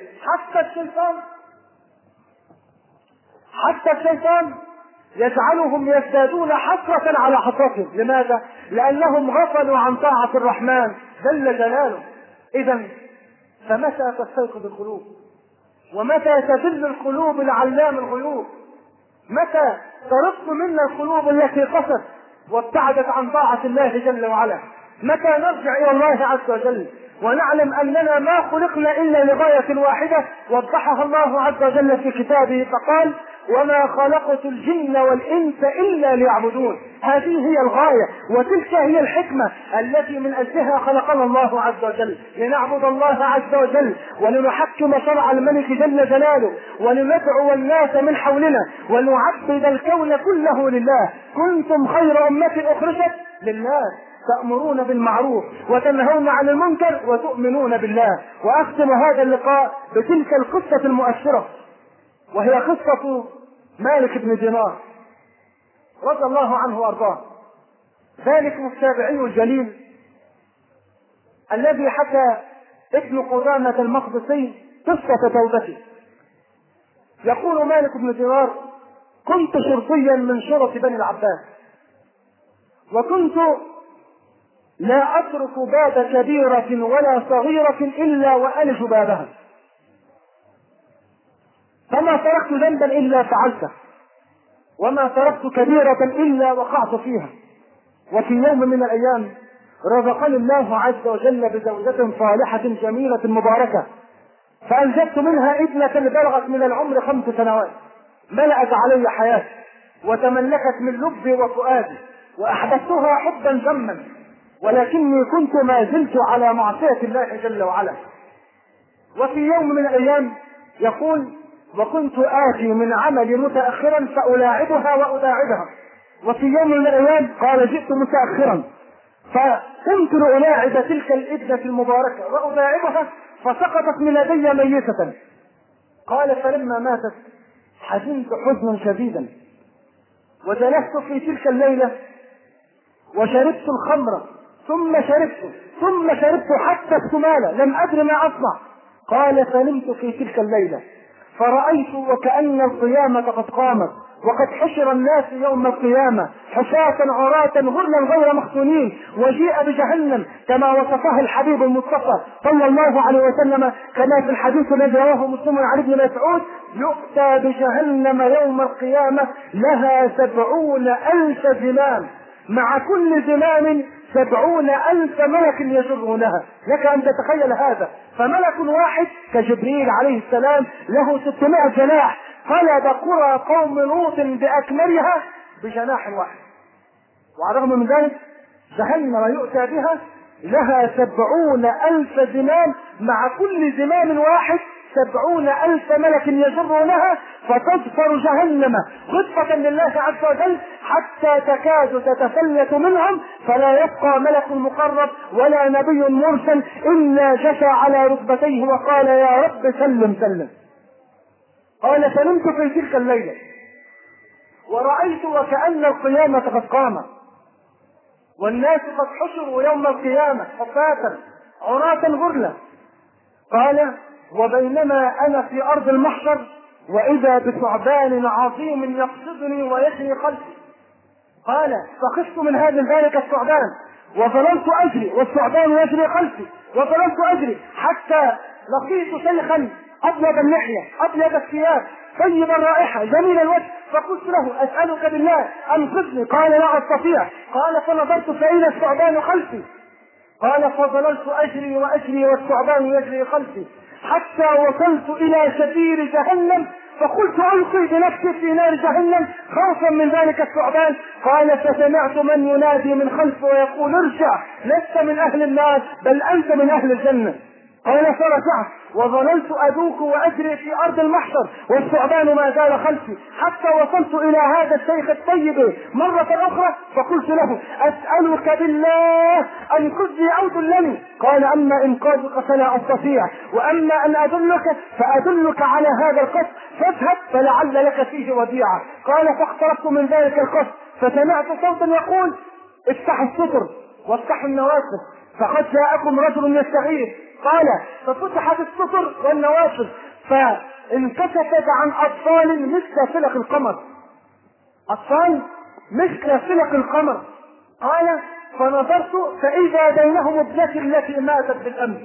حتى الشيطان يجعلهم يزدادون حسرة على حسرتهم. لماذا؟ لأنهم غفلوا عن طاعة الرحمن جل جلاله. إذا فمتى تستيقظ القلوب؟ ومتى تذل القلوب لعلام الغيوب؟ متى ترق منا القلوب التي قست وابتعدت عن طاعة الله جل وعلا؟ متى نرجع إلى الله عز وجل ونعلم أننا ما خلقنا إلا لغاية واحدة وضحها الله عز وجل في كتابه فقال: وما خلقت الجن والإنس إلا ليعبدون. هذه هي الغاية وتلك هي الحكمة التي من أجلها خلقنا الله عز وجل، لنعبد الله عز وجل ولنحكم شرع الملك جل جلاله ولندعو الناس من حولنا ونعبد الكون كله لله. كنتم خير أمة أخرجت لله تأمرون بالمعروف وتنهون عن المنكر وتؤمنون بالله. وأختم هذا اللقاء بتلك القصة المؤثرة، وهي قصة مالك بن دينار رضي الله عنه وارضاه. ذلك التابعي الجليل الذي حكى ابن قدامة المقدسي قصة توبته. يقول مالك بن دينار: كنت شرطيا من شرط بني العباس، وكنت لا أترك باب كبيرة ولا صغيرة إلا وألج بابها، فما تركت ذنبا إلا فعلته، وما تركت كبيرة إلا وقعت فيها، وفي يوم من الأيام رزقني الله عز وجل بزوجة صالحة جميلة مباركة، فأنجبت منها ابنة بلغت من العمر 5 سنوات، ملأت علي حياتي وتملكت من لبي وفؤادي، وأحببتها حبا جما، ولكني كنت ما زلت على معصية الله جل وعلا. وفي يوم من الأيام يقول: وكنت آتي من عملي متأخرا فألاعبها وأداعبها. وفي يوم من الأيام قال: جئت متأخرا فقمت لألاعب تلك الابنة المباركة وأداعبها فسقطت من يدي ميتة. قال: فلما ماتت حزنت حزنا شديدا، وجلست في تلك الليلة وشربت الخمر ثم شربت حتى السمالة، لم أدر ما أصنع. قال: فنمت في تلك الليلة فرأيت وكأن القيامة قد قامت، وقد حشر الناس يوم القيامة حشاة عراة غرلا غير مختونين، وجيء بجهنم كما وصفها الحبيب المصطفى صلى الله عليه وسلم، كما في الحديث الذي رواه مسلم عن ابن مسعود: يؤتى بجهنم يوم القيامة لها 70,000 زمام، مع كل زمام 70,000 ملك يجرونها. لك أن تتخيل هذا، فملك واحد كجبريل عليه السلام له 600 جناح قلب قرى قوم لوط بأكملها بجناح واحد. وعلى الرغم من ذلك جهنم يؤتى بها لها 70,000 زمام، مع كل زمام واحد 70,000 ملك يجرونها، فتظفر جهنم خطة لله عز وجل حتى تكاد تتفلت منهم، فلا يبقى ملك مقرب ولا نبي مرسل إلا جثى على ركبتيه وقال: يا رب سلم سلم. قال: فنمت في تلك الليلة ورأيت وكأن القيامة قد قامت، والناس قد حشروا يوم القيامة حفاة عراة غرلا. قال: وبينما أنا في أرض المحشر وإذا بثعبان عظيم يقصدني ويجري خلفي. قال: فخفت من ذلك الثعبان وظللت أجري والثعبان يجري خلفي، وظللت أجري حتى لقيت شيخا أبيض اللحية أبيض الثياب طيب الرائحة جميل الوجه، فقلت له: أسألك بالله أنقذني. قال: لا أستطيع. قال: فنظرت فإذا الثعبان خلفي. قال: فظللت أجري وأجري والثعبان يجري خلفي حتى وصلت إلى شفير جهنم، فقلت: ألقي بنفسي في نار جهنم خوفا من ذلك الثعبان. قال: فسمعت من ينادي من خلفي ويقول: ارجع، لست من أهل النار بل أنت من أهل الجنة. قال: فرجعت وظللت أذوق وأجري في أرض المحشر والثعبان ما زال خلفي حتى وصلت إلى هذا الشيخ الطيب مرة أخرى، فقلت له: أسألك بالله أنقذني أو دلني. قال: أما إنقاذك فلا أستطيع، وأما أن أدلك فأدلك على هذا القصر، فاذهب فلعل لك فيه وديعة. قال: فاقتربت من ذلك القصر فسمعت صوتا يقول: افتحوا الستر وافتحوا النوافذ فقد جاءكم رجل يستغيث. قال: ففتحت الستر والنوافذ فانكشفت عن أطفال مثل فلق القمر، أطفال مثل فلق القمر. قال: فنظرت فإذا بينهم ابنتي التي ماتت بالأمس،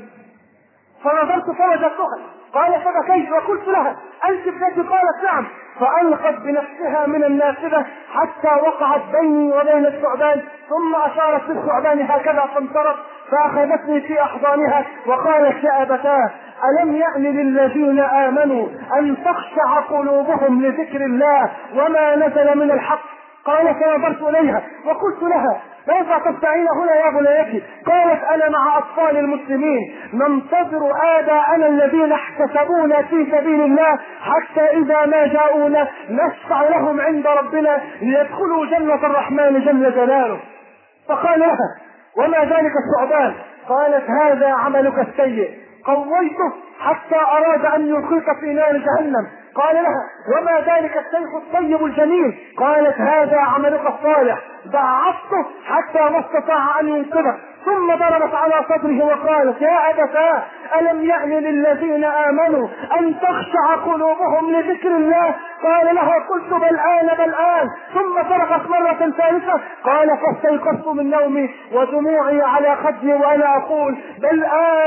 فنظرت فوجدتها. قال: فبكيت وقلت لها: أنت ابنتي؟ قالت: نعم. فألقت بنفسها من النافذة حتى وقعت بيني وبين الثعبان، ثم أشارت للثعبان هكذا فانطرت، فأخذتني في أحضانها وقالت: يا أبتاه ألم يأن للذين آمنوا أن تخشع قلوبهم لذكر الله وما نزل من الحق. قال: فنظرت إليها وقلت لها: كيف تستعين هنا يا بنيتي؟ قالت: أنا مع أطفال المسلمين ننتظر آباءنا الذين احتسبونا في سبيل الله حتى إذا ما جاءونا نشفع لهم عند ربنا ليدخلوا جنة الرحمن جل جلاله. فقال لها: وما ذلك الثعبان؟ قالت: هذا عملك السيء، قويته حتى أراد أن يلقيك في نار جهنم. قال لها: وما ذلك الشيخ الطيب الجميل؟ قالت: هذا عملك الصالح، ضعفته حتى ما استطاع أن ينقذك. ثم ضربت على صدره وقالت: يا أبتاه ألم يأن للذين آمنوا أن تخشع قلوبهم لذكر الله؟ قال لها: قلت: بل آن. ثم صرخت مرة ثالثة. قال: فاستيقظت من نومي ودموعي على خدي وأنا أقول: بل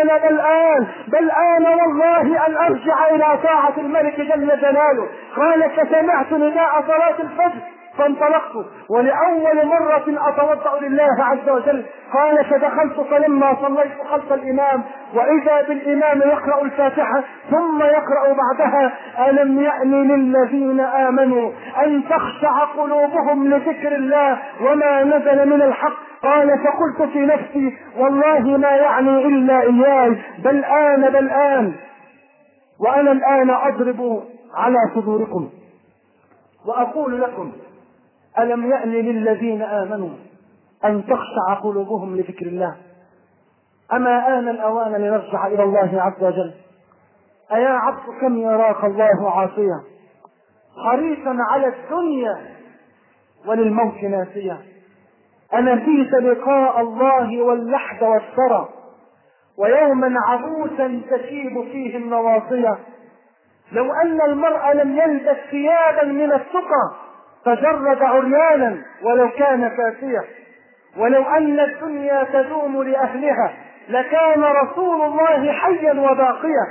آن والله أن أرجع إلى طاعة الملك جل جلاله. قالت: فسمعت نداء صلاة الفجر فانطلقت ولأول مرة أتوضأ لله عز وجل. قال فدخلت فلما صليت خلف الإمام وإذا بالإمام يقرأ الفاتحة ثم يقرأ بعدها ألم يأن للذين آمنوا أن تخشع قلوبهم لذكر الله وما نزل من الحق. قال فقلت في نفسي والله ما يعني إلا إياي، بل آن وأنا الآن أضرب على صدوركم وأقول لكم ألم يأن للذين آمنوا أن تخشع قلوبهم لذكر الله. أما آن الأوان لنرجع إلى الله عز وجل. أيا عبد كم يراك الله عاصيا حريصا على الدنيا وللموت ناسيا، أنسيت لقاء الله واللحد والثرى ويوما عبوسا تشيب فيه النواصية. لو أن المرء لم يلبس ثيابا من التقى تجرد عريانا ولو كان كاسيا، ولو أن الدنيا تدوم لأهلها لكان رسول الله حيا وباقيا،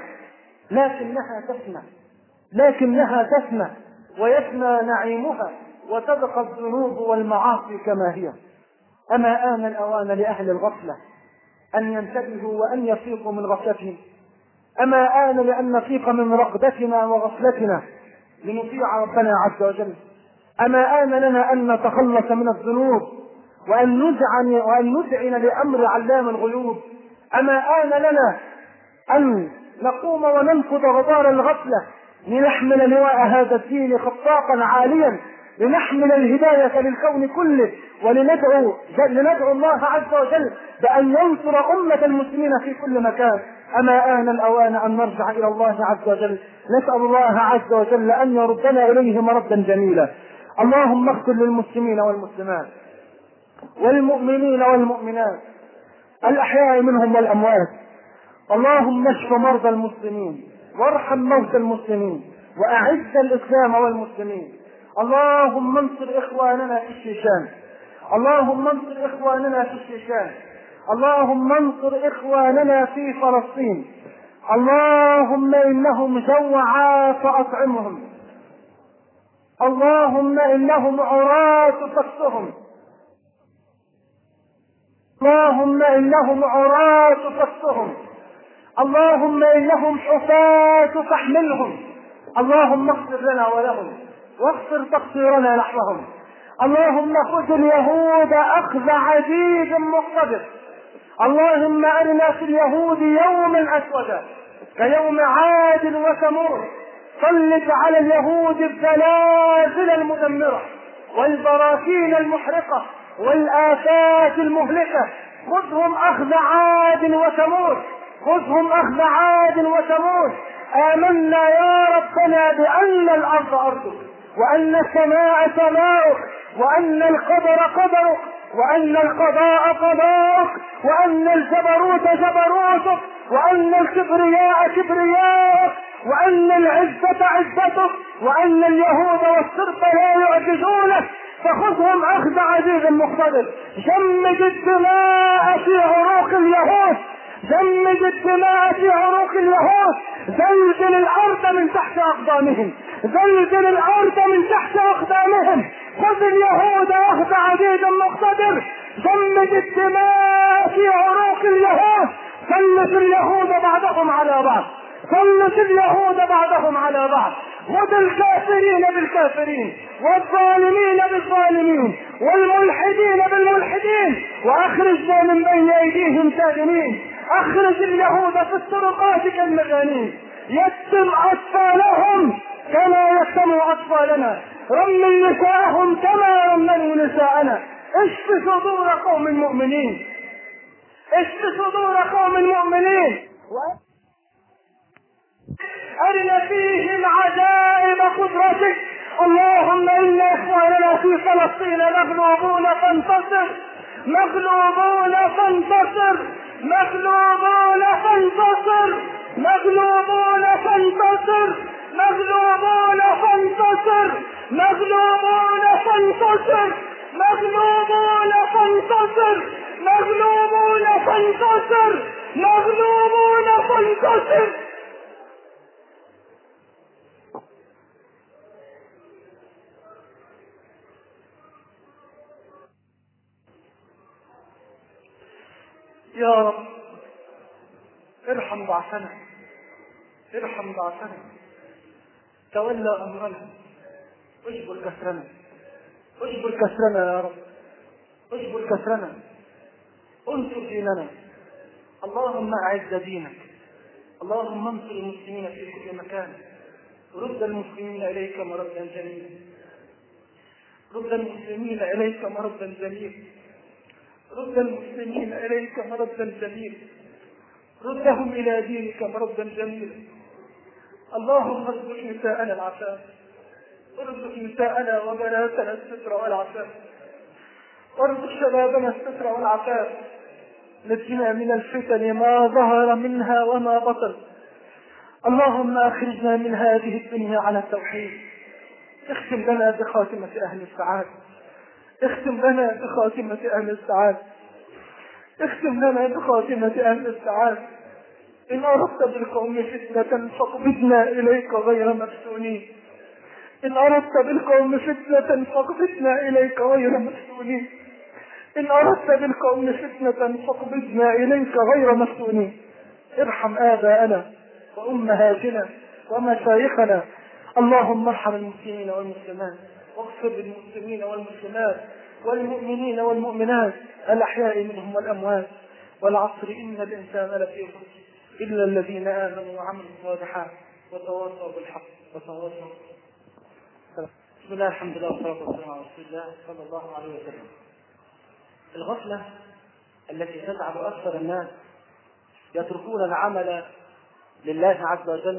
لكنها تفنى ويفنى نعيمها وتبقى الذنوب والمعاصي كما هي. أما آن الأوان لأهل الغفلة أن ينتبهوا وأن يفيقوا من غفلتهم. أما آن لأن نفيق من رغبتنا وغفلتنا لنطيع ربنا عز وجل. أما آن لنا أن نتخلص من الذنوب وأن نذعن لأمر علام الغيوب. أما آن لنا أن نقوم وننفض غبار الغفلة لنحمل لواء هذا الدين خطاقا عاليا، لنحمل الهداية للكون كله، ولندعو الله عز وجل بأن ينصر أمة المسلمين في كل مكان. أما آن الأوان أن نرجع إلى الله عز وجل. نسأل الله عز وجل أن يردنا إليه مردا جميلا. اللهم اغفر للمسلمين والمسلمات والمؤمنين والمؤمنات الأحياء منهم والأموات. اللهم اشف مرضى المسلمين وارحم موتى المسلمين وأعز الإسلام والمسلمين. اللهم انصر إخواننا في الشيشان، اللهم انصر إخواننا في الشيشان، اللهم انصر إخواننا في فلسطين. اللهم إنهم جوعا فأطعمهم، اللهم إنهم عراة فاكسهم، اللهم إنهم عراة فاكسهم، اللهم إنهم حفاة فاحملهم. اللهم اغفر لنا ولهم واغفر تقصيرنا نحوهم. اللهم خذ اليهود أخذ عزيز مقتدر. اللهم أرنا في اليهود يوما أسودا كيوم عاد وثمود. سلط على اليهود الزلازل المدمرة والبراكين المحرقة والآفات المهلكة. خذهم أخذ عاد وثمود، خذهم أخذ عاد وثمود. آمنا يا ربنا بأن الأرض أرضك وأن السماء سماؤك وأن القدر قدرك وأن القضاء قضاءك وأن الجبروت جبروتك وأن الكبرياء كبرياءك وأن العزة عزتك وأن اليهود والسرط لا يعجزونك. فخذهم أخذ عزيز مقتدر. جمد الدماء في عروق اليهود، جمد الدماء في عروق اليهود. زلزل الأرض من تحت أقدامهم، زلزل الأرض من تحت أقدامهم. خذ اليهود أخذ عزيز مقتدر. جمد الدماء في عروق اليهود. سلط اليهود بعضهم على بعض، سلط اليهود بعضهم على بعض. خذ الكافرين بالكافرين والظالمين بالظالمين والملحدين بالملحدين واخرجنا من بين ايديهم سالمين. اخرج اليهود في الطرقات كالمجانين. يتم اطفالهم كما يتموا اطفالنا، رمل نساءهم كما رملوا نساءنا. اشف صدور قوم مؤمنين، اشف صدور قوم مؤمنين. أرنا فيهم عجائب قدرتك. اللهم إن إخواننا في فلسطين مغلوبون فانتصر، مغلوبون فانتصر، مغلوبون فانتصر، مغلوبون فانتصر، مغلوبون فانتصر، مغلوبون فانتصر، مغلوبون فانتصر، مغلوبون فانتصر، مغلوبون فانتصر. يا رب ارحم ضعفنا، ارحم ضعفنا، تولى أمرنا، اجبر كسرنا، اجبر كسرنا يا رب، اجبر كسرنا، انصر ديننا. اللهم أعز دينك، اللهم انصر المسلمين في كل مكان، رد المسلمين إليك مردا جميلا، رد المسلمين إليك مردا جميلا، رد المسلمين إليك مردا جميلا، ردهم إلى دينك مردا جميلا. اللهم ارزق نساءنا العفاف، ارزق نساءنا وبناتنا الستر والعفاف، وارزق شبابنا الستر والعفاف. نجنا من الفتن ما ظهر منها وما بطن. اللهم اخرجنا من هذه الدنيا على التوحيد. اختم لنا بخاتمة أهل السعادة، اختم لنا بخاتمة أهل السعادة، اختم لنا بخاتمة أهل السعادة. إن أردت بالقوم فتنة فاقبضنا إليك غير مفتونين، إن أردت بالقوم فتنة فاقبضنا إليك غير مفتونين، إن أردت بالقوم فتنة فاقبضنا إليك غير مفتونين. ارحم آباءنا وأمهاتنا ومشايخنا. اللهم ارحم المسلمين والمسلمات، واغفر للمسلمين والمسلمات والمؤمنين والمؤمنات الأحياء منهم والأموات. والعصر إن الإنسان لفي خسر إلا الذين آمنوا وعملوا الصالحات وتواصوا بالحق وتواصوا. بسم الله، الحمد لله والصلاة والسلام على رسول الله صلى الله عليه وسلم. الغفلة التي تجعل أكثر الناس يتركون العمل لله عز وجل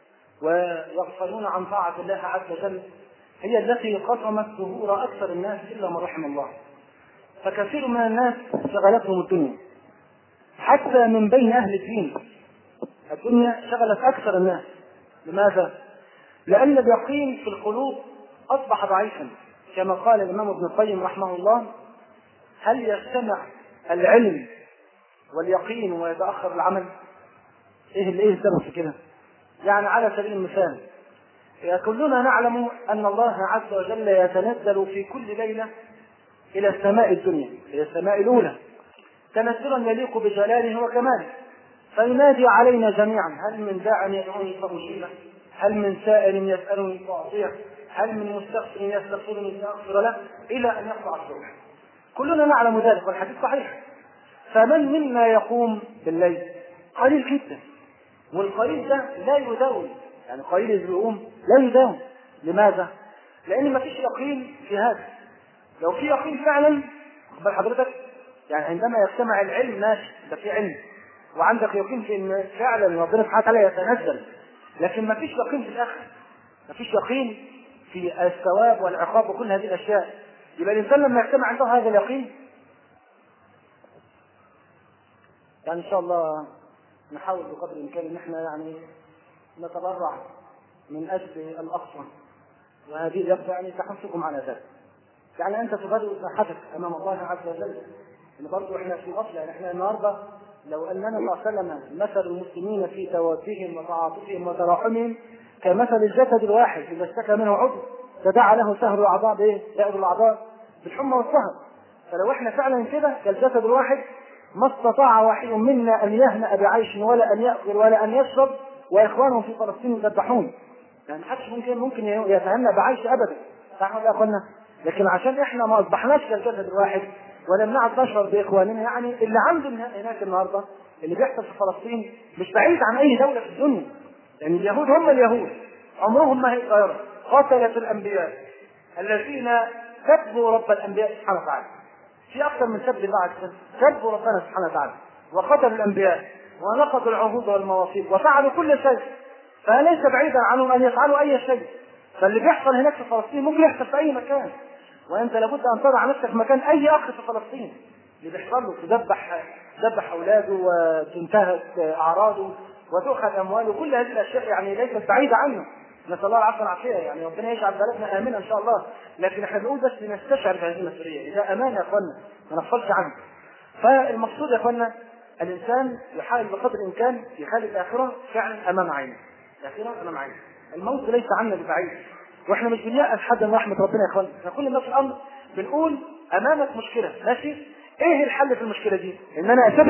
ويغفلون عن طاعة الله عز وجل هي التي قسمت ظهور أكثر الناس إلا من رحم الله. فكثير من الناس شغلتهم الدنيا، حتى من بين أهل الدين الدنيا شغلت أكثر الناس. لماذا؟ لأن اليقين في القلوب أصبح ضعيفا، كما قال الإمام ابن القيم رحمه الله: هل يجتمع العلم واليقين ويتأخر العمل؟ إيه السبب في كده؟ يعني على سبيل المثال، كلنا نعلم أن الله عز وجل يتنزل في كل ليلة إلى السماء الدنيا، إلى السماء الأولى، تنزلا يليق بجلاله وكماله، فينادي علينا جميعا: هل من داع يدعوني فأجيبه؟ هل من سائل يسألني فأعطيه؟ هل من مستغفر يستغفرني فأغفر له؟ إلى أن يقطع الروح. كلنا نعلم ذلك والحديث صحيح. فمن منا يقوم بالليل؟ قليل جدا، والقليل ده لا يداوم، يعني قليل اللي بيقوم لا يداوم. لماذا؟ لأن ما فيش يقين في هذا. لو في يقين فعلا، خبر حضرتك، يعني عندما يجتمع العلم ماشي، ده في علم وعندك يقين في ان فعلا ربنا سبحانه وتعالى يتنزل، لكن ما فيش يقين في الاخر، ما فيش يقين في الثواب والعقاب وكل هذه الاشياء. يبقى الانسان لما يجتمع عنده هذا اليقين، يعني ان شاء الله نحاول بقدر الامكان ان احنا يعني نتبرع من اجل الاقصى، وهذه اليقظه يعني تحثكم على ذلك. يعني انت تبرئ صحتك امام الله عز وجل. ان برضه احنا في غفله، يعني احنا النهارده لو اننا صلى الله عليه وسلم مثل المسلمين في توادهم وتعاطفهم وتراحمهم كمثل الجسد الواحد اذا اشتكى منه عضو تداعى له سائر الاعضاء بايه؟ سائر الاعضاء بالحمى والسهر. فلو احنا فعلا كده كالجسد الواحد ما استطاع واحد منا ان يهنأ بعيش ولا ان يأكل ولا ان يشرب واخوانهم في فلسطين يذبحون. يعني محدش ممكن يتهنأ بعيش ابدا، صح ولا يا اخوانا؟ لكن عشان احنا ما اصبحناش كالجسد الواحد ولم نعد نشعر باخواننا، يعني اللي عنده هناك النهارده اللي بيحصل في فلسطين مش بعيد عن اي دوله في الدنيا. يعني اليهود هم اليهود عمرهم ما هيتغيروا، قتلت الانبياء الذين سبوا رب الانبياء سبحانه وتعالى. في اكثر من سب بعد سبوا ربنا سبحانه وتعالى وقتلوا الانبياء ونقضوا العهود والمواثيق وفعلوا كل شيء، فليس بعيدا عنهم ان يفعلوا اي شيء. فاللي بيحصل هناك في فلسطين ممكن يحصل في اي مكان، وانت لابد ان تضع نفسك مكان اي اخ في فلسطين اللي بيحصل له تذبح اولاده وتنتهك اعراضه وتؤخذ امواله، كل هذه الاشياء يعني ليست بعيده عنه. نسال الله العافيه والعافيه، يعني ربنا يجعل بلدنا امنه ان شاء الله. لكن احنا بنقول بس لنستشعر بهذه المسؤوليه، اذا امان يا اخوانا ما نغفلش عنه. فالمقصود يا اخوانا الانسان يحاول بقدر الامكان يخلي الاخره فعلا امام عينه، الاخره امام عينه. الموت ليس عنا ببعيد، واحنا مش بنيأس حد من رحمه ربنا يا اخوانا. احنا كل ما في الامر بنقول امامك مشكله، ماشي، ايه الحل في المشكله دي؟ ان انا اسيبها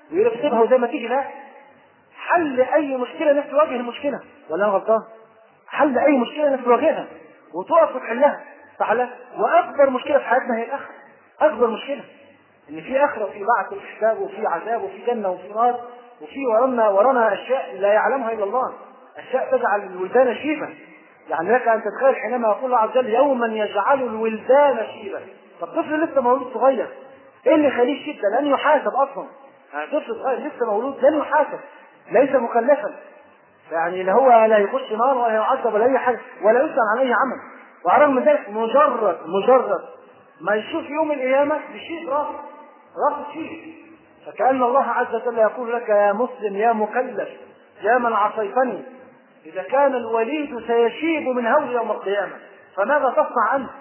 ويرتبها زي ما تيجي. لا، حل اي مشكله الناس تواجه المشكله، ولا انا غلطان؟ حل اي مشكله الناس تواجهها وتقف وتحلها. تعالى، واكبر مشكله في حياتنا هي الاخره. اكبر مشكله ان في اخره وفي بعث وفي حساب وفي عذاب وفي جنه وفي نار، وفي ورانا اشياء لا يعلمها الا الله، اشياء تجعل الولدان شيبا. يعني لك ان تتخيل حينما يقول الله عز وجل يوما يجعل الولدان شيبا. فالطفل لسه مولود صغير، ايه اللي يخليه شيب؟ ده لن يحاسب اصلا. يعني طفل صغير لسه مولود لن يحاسب، ليس مكلفا، يعني لا هو لا يخش نار ولا يعذب ولا اي حاجه ولا يسأل عن اي عمل. وعلى من ذلك مجرد ما يشوف يوم القيامه بشيء رافض شيء. فكأن الله عز وجل يقول لك يا مسلم يا مكلف يا من عصيتني، إذا كان الوليد سيشيب من هول يوم القيامة فماذا تصنع أنت؟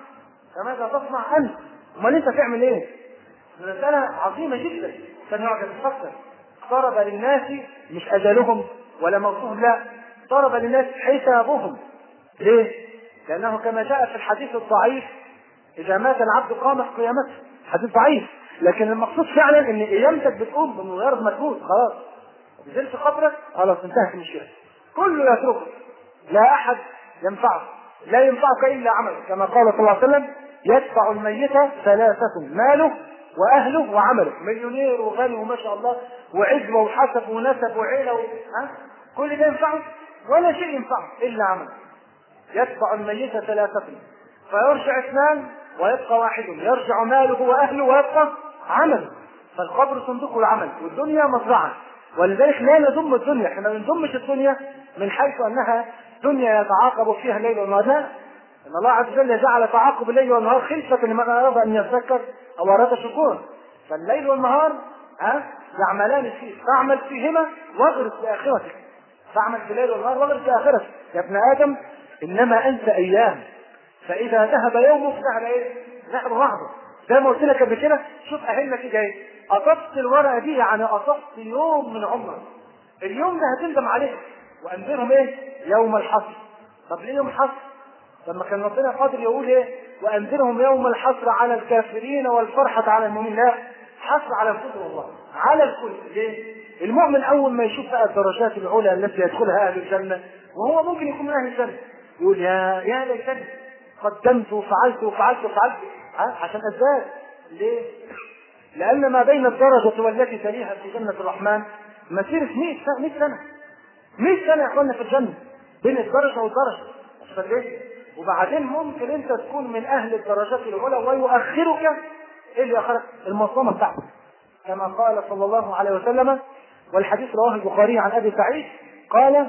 امال أنت تعمل إيه؟ مسألة عظيمة جدا. فنقعد نفكر. اقترب للناس مش أجلهم ولا موتهم، لا، اقترب للناس حسابهم. ليه؟ لأنه كما جاء في الحديث الضعيف إذا مات العبد قامت قيامته. حديث ضعيف، لكن المقصود فعلا ان قيامتك بتقوم بمجرد ما تموت. خلاص نزلت قبرك، خلاص انتهت المشكله، كله يتركك، لا احد ينفعك، لا ينفعك الا عملك، كما قال صلى الله عليه وسلم يتبع الميت ثلاثه: ماله واهله وعمله. مليونير وغني وما شاء الله وعزوه وحسب ونسب وعيله كل ده ينفعه؟ ولا شيء ينفعه الا عمله. يتبع الميت ثلاثه فيرجع اثنان ويبقى واحد، يرجع ماله واهله ويبقى عمله. فالقبر صندوق العمل والدنيا مزرعه، ولذلك لا نذم الدنيا. احنا ما نذمش الدنيا من حيث انها دنيا يتعاقب فيها الليل والنهار، لا، ان الله عز وجل جعل تعاقب الليل والنهار خلفه لمن اراد ان يذكر او اراد شكورا. فالليل والنهار يعملان فيه، فاعمل فيهما واغرس لاخرتك. فاعمل في الليل والنهار واغرس لاخرتك. يا ابن ادم انما انت ايام، فاذا ذهب يومك ذهب ايه؟ ذهب بعضه. زي ما قلت لك قبل كده، شوف اهلنا كده ايه؟ قطفت الورقه دي يعني قطفت يوم من عمرك. اليوم ده هتندم عليه. وانذرهم ايه؟ يوم الحصر. طب ليه يوم الحصر؟ لما كان ربنا قادر يقول ايه؟ وانذرهم يوم الحصر على الكافرين والفرحه على المؤمنين. لا، حصر على الكل والله، على الكل. ليه؟ المؤمن اول ما يشوف بقى الدرجات العلى التي يدخلها اهل الجنه، وهو ممكن يكون من اهل الجنه، يقول يا ليتني قدمت وفعلت عشان ازداد. ليه؟ لان ما بين الدرجه والتي تليها في جنه الرحمن مسيره 100 سنه. 100 سنه يا اخوانا في الجنه بين الدرجه والدرجه. ليه؟ وبعدين ممكن انت تكون من اهل الدرجات العلى ويؤخرك اللي يؤخرك المصامه بتاعتك، كما قال صلى الله عليه وسلم، والحديث رواه البخاري عن ابي سعيد قال: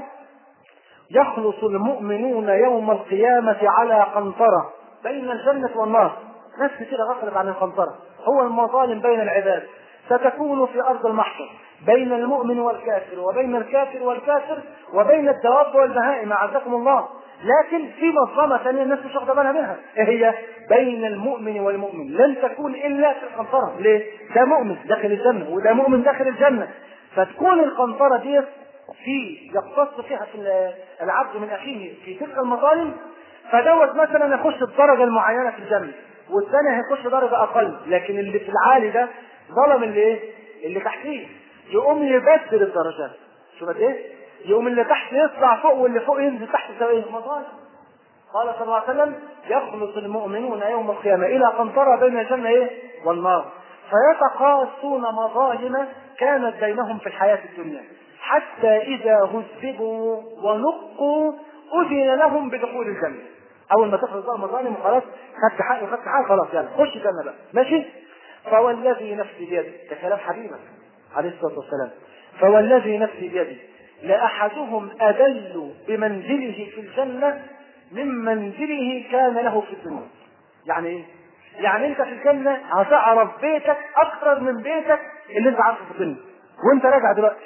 يخلص المؤمنون يوم القيامة على قنطرة بين الجنة والنار. ناس كثيرة غفلت عن القنطرة، هو المظالم بين العباد، ستكون في أرض المحشر بين المؤمن والكافر وبين الكافر والكافر وبين الدواب والبهائم أعزكم الله. لكن في مظلمة ثانية الناس مش واخدة بالها منها، إيه هي؟ بين المؤمن والمؤمن لن تكون إلا في القنطرة. ليه؟ ده مؤمن داخل الجنة وده مؤمن داخل الجنة، فتكون القنطرة دي في يقتص فيها في العبد من اخيه في تلك المظالم. فدوت مثلا يخش الدرجه المعينه في الجنه والثاني هيخش درجه اقل، لكن اللي في العالي ده ظلم اللي تحتيه، يقوم يبدل الدرجات. شو بده ايه؟ يقوم اللي تحت يطلع فوق واللي فوق ينزل تحت سويه. مظالم. قال صلى الله عليه وسلم: يخلص المؤمنون يوم القيامه الى قنطره بين الجنه والنار، فيتقاصون مظالم كانت بينهم في الحياه الدنيا، حتى إذا هذبوا ونقوا أذن لهم بدخول الجنة. أول ما تخلص بقى المظالم وخلاص خدت حقي خلاص يلا خش الجنة بقى، ماشي؟ فوالذي نفسي بيده، ده كلام حبيبك عليه الصلاة والسلام، فوالذي نفسي بيده لأحدهم أدل بمنزله في الجنة من منزله كان له في الدنيا. يعني إيه؟ يعني أنت في الجنة هتعرف بيتك أكثر من بيتك اللي أنت عارفه في الدنيا وأنت راجع دلوقتي.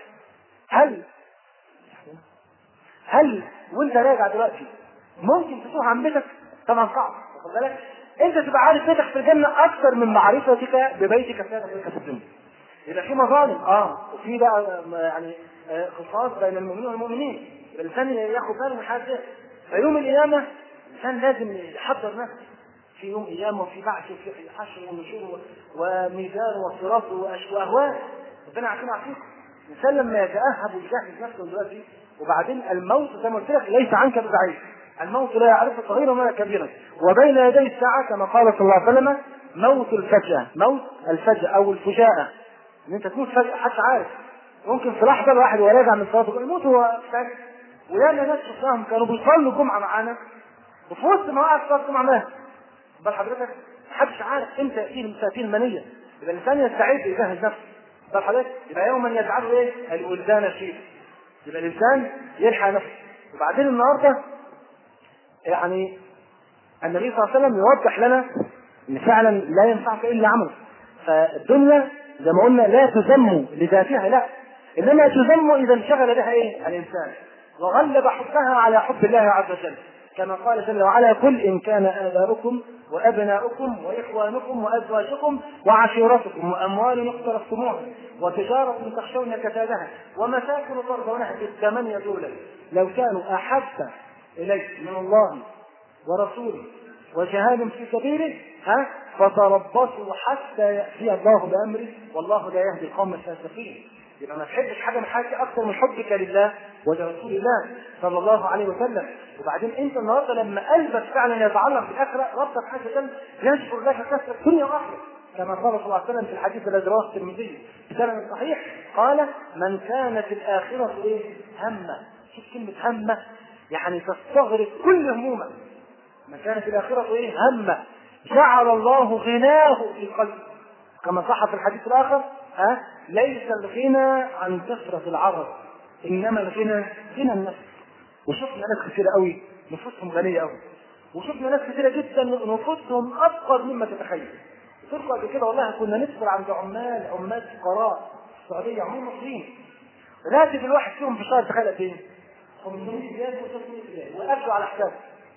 هل وانت راجع دلوقتي ممكن تتوه عن بيتك؟ طبعا صعب، واخد بالك؟ انت تبقى عارف بيتك في الجنه اكثر من معرفتك ببيتك في الدنيا. يبقى في مظالم وفي بقى يعني خصاص بين المؤمنين والمؤمنين، الانسان ياخد باله من حاجه. فيوم القيامه الانسان لازم يحضر نفسه في يوم قيامه وفي بعث وفي حشر ونشور وميزان وصراط واهوال. ربنا عارفين الانسان لما يتاهب ويجهز نفسه دلوقتي، وبعدين الموت زي ما قلت لك ليس عنك ببعيد، الموت لا يعرف صغيرا ولا كبيرا، وبين يدي الساعه كما قال صلى الله عليه وسلم موت الفجأة، موت الفجأة او الفجاءة، ان انت تموت فجأة حتى عارف، ممكن في لحظه الواحد وهو راجع من صلاته يموت هو فجأة. ويانا ناس شفناهم كانوا بيصلوا جمعه معانا وفي وسط ما وقع صلاه الجمعه مات. بل حضرتك محدش عارف امتى ياتيه المنيه، يبقى الانسان يستعد يجهز نفسه. بل حضرتك يبقى يوما يجعله ايه؟ الولدان شيء، يبقى الانسان يلحق نفسه. وبعدين النهارده يعني النبي صلى الله عليه وسلم يوضح لنا ان فعلا لا ينفعك الا عمل. فالدنيا زي ما قلنا لا تذم لذاتها، لا، انما تذم اذا انشغل بها ايه؟ الانسان، وغلب حبها على حب الله عز وجل، كما قال جل وعلا قل ان كان اباؤكم وابناؤكم واخوانكم وازواجكم وعشيرتكم واموال اقترفتموها وتجاره تخشون كسادها ومساكن ترضونها بالثمانيه دول لو كانوا احب اليكم من الله ورسوله وجهاد في سبيله فتربصوا حتى ياتي الله بامره والله لا يهدي القوم الفاسقين. يبقى ما تحبش حاجه من حاجه اكثر من حبك لله ولرسول الله صلى الله عليه وسلم. وبعدين انت النهارده لما قلبك فعلا يتعلق بالاخره ربك عز وجل يشكر لك كثره الدنيا واخره، كما قال صلى الله عليه وسلم في الحديث الذي رواه الترمذي بسند صحيح قال من كانت الاخره ايه؟ همه. شوف كلمه همه يعني تستغرق كل همومه. من كانت الاخره ايه؟ همه جعل الله غناه في قلبه، كما صح في الحديث الاخر ليس الغنى عن كثرة العرض انما الغنى غنى النفس. وشفنا ناس كثيرة قوي نفوسهم غنية قوي، وشفنا ناس كثيرة جدا نفوسهم افقر مما تتخيل. تذكر قبل كده والله كنا ندخل عند عمال فقراء السعودية عمال مصريين، راتب الواحد فيهم في الشهر تخيل قد ايه؟ 500 ريال و600 ريال واكلوا على حسابه.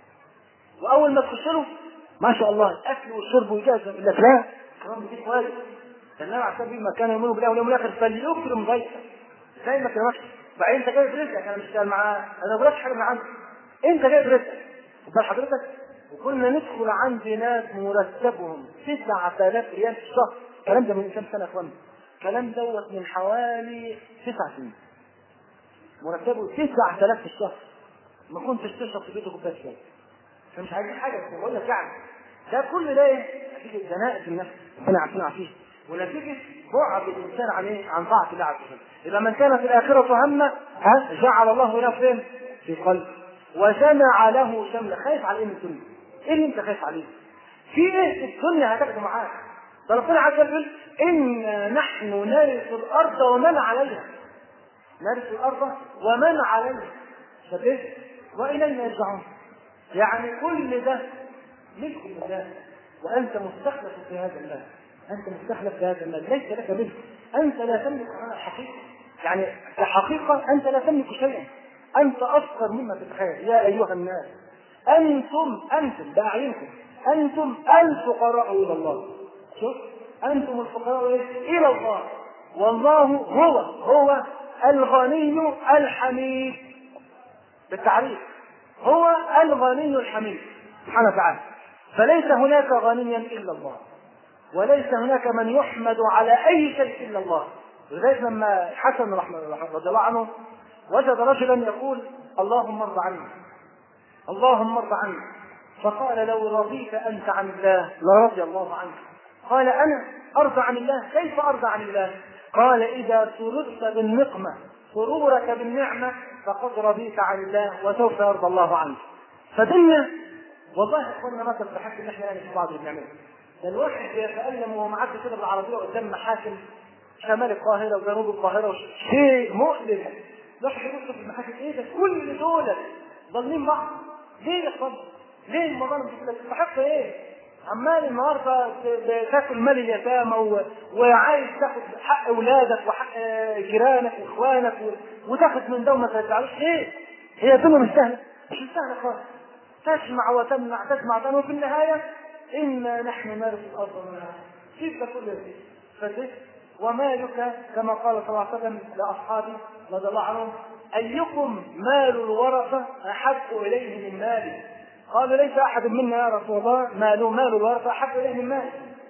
واول ما تخش له ما شاء الله الاكل والشرب ويجهز يقول لك لا كمان بيجيب واجب، النبي عليه الصلاه والسلام كان يؤمن بالله واليوم الاخر فليكرم ضيفه زي ما كلمك. بعدين انت جايب رزقك، انا مش قال معاه انا ما بقولكش حاجه من عندي، انت جايب رزقك خد حضرتك. وكنا ندخل عند ناس مرتبهم 9000 ريال في الشهر، الكلام ده من كام سنه يا اخوانا؟ الكلام دوت من حوالي 9 سنين. مرتبه 9000 في الشهر، ما كنتش تشرب في بيته كوبايه شاي، فمش عايزين حاجه بقول لك يعني ده كل ده نتيجه زناقه النفس ربنا عارفين عارفين، ونتيجه بعد الانسان عن ايه؟ عن طاعه الله عز وجل. اذا من كانت الاخره همه جعل الله له فين؟ في قلبه وجمع له شمله. خايف على ايه من الدنيا؟ ايه اللي انت خايف عليه؟ في ايه الدنيا هتاخده معاك؟ ده ربنا عز وجل انا نحن نرث الارض ومن عليها، نرث الارض ومن عليها فايه؟ والينا يرجعون. يعني كل ده ملك لله وانت مستخلف في هذا المال، انت مستخلف في هذا المال ليس لك ملك، انت لا تملك حقيقه، يعني الحقيقه انت لا تملك شيئا، انت افقر مما تتخيل. يا ايها الناس انتم باعينكم انتم الفقراء الى الله. شوف انتم الفقراء الى الله والله هو الغني الحميد. بالتعريف هو الغني الحميد سبحانه وتعالى، فليس هناك غنيا الا الله وليس هناك من يحمد على اي شيء الا الله. لذلك لما الحسن رضي الله عنه وجد رجلا يقول اللهم ارض عني اللهم ارض عني، فقال لو رضيت انت عن الله لرضي الله عنك. قال انا ارضى عن الله؟ كيف ارضى عن الله؟ قال اذا سررت بالنقمه سرورك بالنعمه فقد رضيت عن الله وسوف يرضى الله عنك. فدنيا والله اخوانا ما تستحق ان احنا في بعض بنعمله. ده الواحد يتألم وهو معدي كده بالعربيه قدام محاكم شمال القاهره وجنوب القاهره شيء مؤلم. الواحد يبص في المحاكم ايه ده؟ كل دول ضالين بعض. ليه يا اخوان؟ ليه المظالم دي تستحق ايه؟ عمال النهارده تاكل مال اليتامى وعايز تاخد حق اولادك وحق جيرانك واخوانك وتاخد من ده وما ترجعلوش. ايه؟ هي الدنيا مش سهله، مش سهله خالص. تسمع وتمنع تسمع وتمنع وفي النهايه انا نحن نرث الارض منها. كيف كل شيء فتش ومالك كما قال صلى الله عليه وسلم لاصحابه رضي الله عنهم ايكم مال الورثه احب اليه من مالي؟ قالوا ليس احد منا يا رسول الله مال الورثه احب اليه من مالي.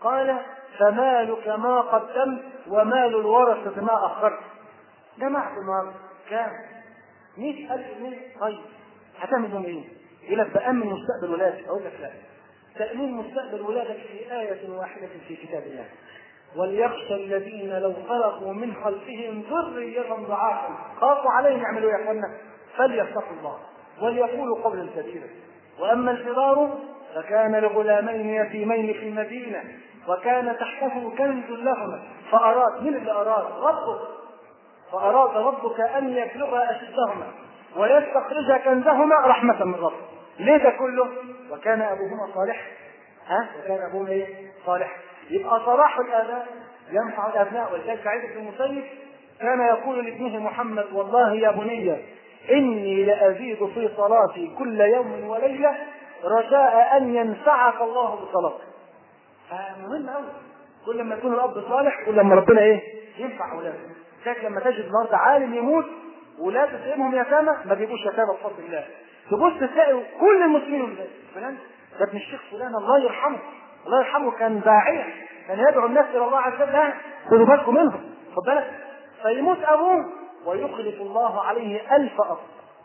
قال فمالك ما قدمت ومال الورثة ما أخرت. جمعت النهارده كام؟ 100,000 جنيه. طيب هتعمل بهم ايه؟ يقول لك بأمن مستقبل ولادك. أقول لك لا، تأمين مستقبل ولادك في آية واحدة في كتاب الله: وليخشى الذين لو خلقوا من خلفهم ذرية ضعافا خافوا عليهم يعملوا يا اخوانا فليتقوا الله وليقولوا قولا سديدا. واما الفرار فكان لغلامين يتيمين في المدينه وكان تحته كنز لهما فاراد، من اللي اراد؟ ربك. فاراد ربك ان يبلغا اشدهما ويستخرجا كنزهما رحمه من ربك. ليه ده كله؟ وكان ابوهما صالحا. وكان ابوهما ايه؟ صالحا. يبقى صلاح الآباء ينفع الأبناء. ولذلك سعيد بن المسيب كان يقول لابنه محمد: والله يا بني إني لأزيد في صلاتي كل يوم وليلة رجاء أن ينفعك الله بصلاتك. فمهم أوي كل ما يكون الأب صالح كل ما ربنا إيه؟ ينفع أولاده. لذلك لما تجد النهارده عالم يموت ولاده تسيبهم يتامى ما بيبقوش يتامى بفضل الله. تبص تلاقي كل المسلمين فلان ده ابن الشيخ فلان الله يرحمه، الله يرحمه كان داعية، كان يدعو الناس الى الله عز وجل، خذوا بالكم منهم، خد بالك. فيموت ابوه ويخلف الله عليه 1000 اب.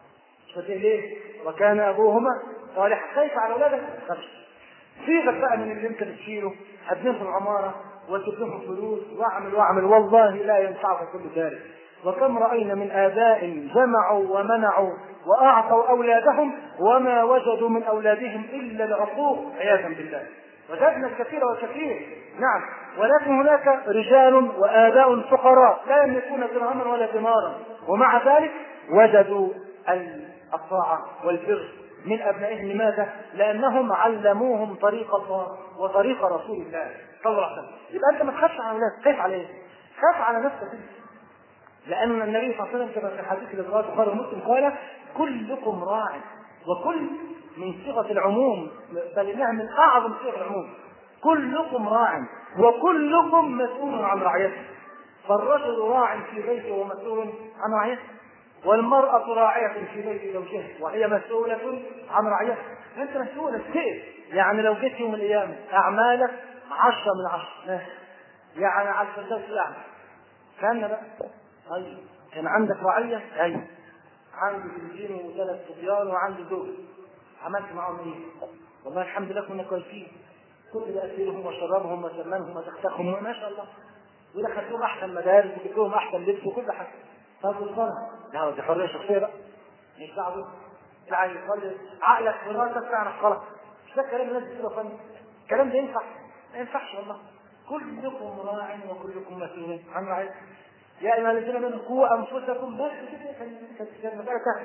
ليه؟ وكان ابوهما صالحا. خايف على اولادك؟ خافش. سيبك بقى من اللي انت بتشيله، هتبني في العماره وتجيب لهم فلوس واعمل والله لا ينفعك كل ذلك. وكم راينا من اباء جمعوا ومنعوا واعطوا اولادهم وما وجدوا من اولادهم الا العقوق عياذا بالله. وجدنا الكثير والكثير، نعم، ولكن هناك رجال وآباء فقراء لا يملكون درهما ولا دينارا ومع ذلك وجدوا الطاعة والبر من أبنائهم. لماذا؟ لأنهم علموهم طريق الله وطريق رسول الله صلى الله عليه وسلم. يبقى أنت ما تخافش على الناس، خاف على إيه؟ خاف على نفسك، لأن النبي صلى الله عليه وسلم كما في الحديث الذي رواه البخاري ومسلم قال: كلكم راع. وكل من صيغة العموم، بل انها من اعظم صيغ العموم. كلكم راع وكلكم مسؤول عن رعيته. فالرجل راع في بيته ومسؤول عن رعيته، والمرأة راعية في بيت زوجها وهي مسؤولة عن رعيتها. انت مسؤول كيف؟ يعني لو جيت يوم الايام اعمالك 10 من 10 يعني على الفردوس الاعلى. كان بقى طيب كان عندك رعية؟ ايوه، عندي بنتين وثلاث صبيان وعندي زوج، عملت معهم ايه؟ والله الحمد لله كنا كويسين، كنت بأكلهم وشربهم وسمنهم وتختخهم ما شاء الله، ودخلتهم احسن مدارس وجبت لهم احسن لبس وكل حاجه. طب والصلاه؟ لا دي حريه شخصيه بقى، مش دعوه. العيل يصلي عقلك وراسك تعرف غلط، مش ده كلام الناس كده فن. الكلام ده ينفع؟ ما ينفعش والله. كلكم راع وكلكم مسؤول عن رعيته. يا ايها الذين امنوا قوا انفسكم، بس كده مساله سهله،